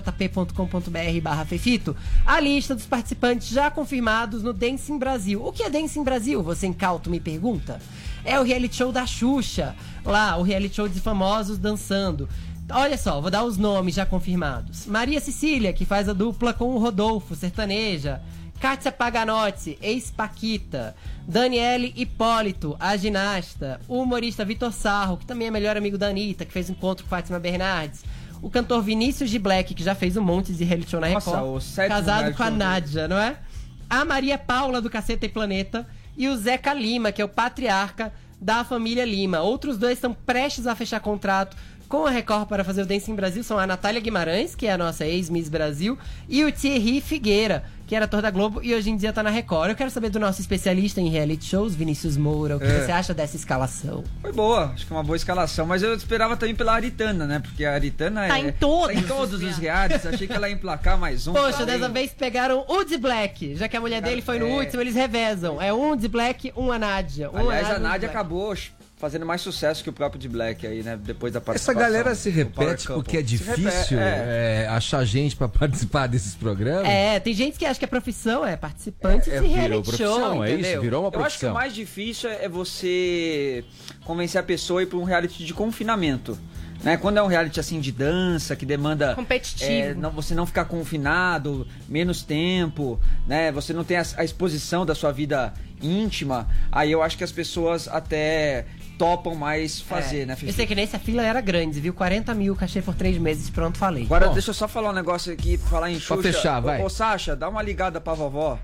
jp.com.br/Fefito a lista dos participantes já confirmados no Dancing Brasil. O que é Dancing Brasil? Você incauto me pergunta? É o reality show da Xuxa, lá, o reality show de famosos dançando. Olha só, vou dar os nomes já confirmados. Maria Cecília, que faz a dupla com o Rodolfo, sertaneja. Kátia Paganotti, ex-Paquita. Daniele Hipólito, a ginasta. O humorista Vitor Sarro, que também é melhor amigo da Anitta, que fez encontro com Fátima Bernardes. O cantor Vinícius de Black, que já fez um monte de reality show na Record. Casado com a Nádia, não é? A Maria Paula, do Caceta e Planeta. E o Zeca Lima, que é o patriarca da família Lima. Outros dois estão prestes a fechar contrato com a Record para fazer o Dancing Brasil. São a Natália Guimarães, que é a nossa ex-Miss Brasil, e o Thierry Figueira, que era ator da Globo e hoje em dia tá na Record. Eu quero saber do nosso especialista em reality shows, Vinícius Moura, o que você acha dessa escalação? Foi boa, acho que é uma boa escalação, mas eu esperava também pela Aritana, né? Porque a Aritana tá em todos os realities, achei que ela ia emplacar mais um. Poxa, dessa vez pegaram o de Black, já que a mulher dele foi no último, eles revezam. É um de Black, um a Nádia. Aliás, a Nádia acabou fazendo mais sucesso que o próprio de Black aí, né? Depois da participação. Essa galera se repete porque é difícil achar gente pra participar desses programas? Tem gente que acha que a profissão é participante de reality show, é isso? Virou uma profissão. Eu acho que o mais difícil é você convencer a pessoa a ir pra um reality de confinamento. Né? Quando é um reality assim de dança, que demanda competitivo, você não ficar confinado, menos tempo, né? Você não tem a exposição da sua vida íntima, aí eu acho que as pessoas até topam mais fazer, né, Eu sei que nessa fila era grande, viu? 40 mil cachê por 3 meses, pronto, falei. Agora deixa eu só falar um negócio aqui, falar em Xuxa. Pra fechar, vai. Ô, Sasha, dá uma ligada pra vovó.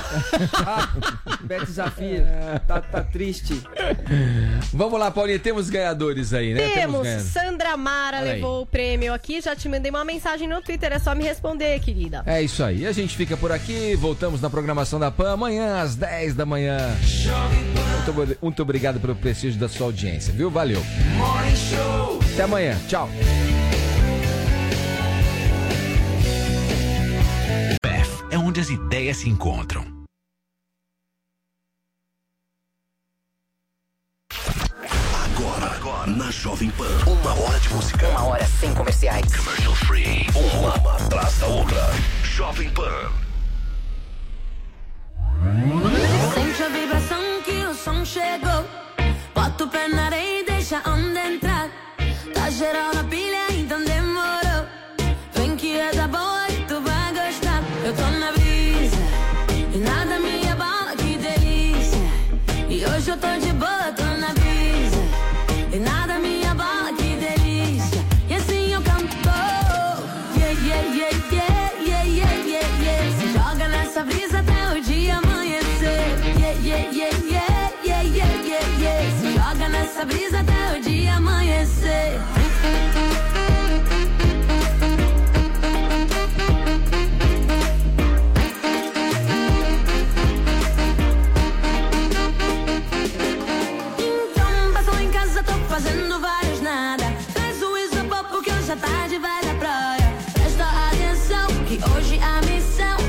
Beth Zafir, tá triste. Vamos lá, Paulinha, temos ganhadores aí, né? Temos Sandra Mara levou o prêmio aqui, já te mandei uma mensagem no Twitter, é só me responder, querida. É isso aí, a gente fica por aqui, voltamos na programação da PAN amanhã às 10 da manhã. Muito obrigado pelo prestígio da sua audiência, viu? Valeu. Até amanhã. Tchau. É onde as ideias se encontram. Agora, na Jovem Pan, 1 hora de música. 1 hora sem comerciais. Commercial free. Uma atrás da outra. Jovem Pan. Sente a vibração que o som chegou. Bota o pé na areia e deixa a onda entrar. Tá geral na pilha, então demorou. na brisa. E nada me abala, que delícia. E hoje eu tô de boa, tô na brisa. E nada me abala, que delícia. E assim eu canto. Yeah, yeah, yeah, yeah, yeah, yeah, yeah, yeah. Se joga nessa brisa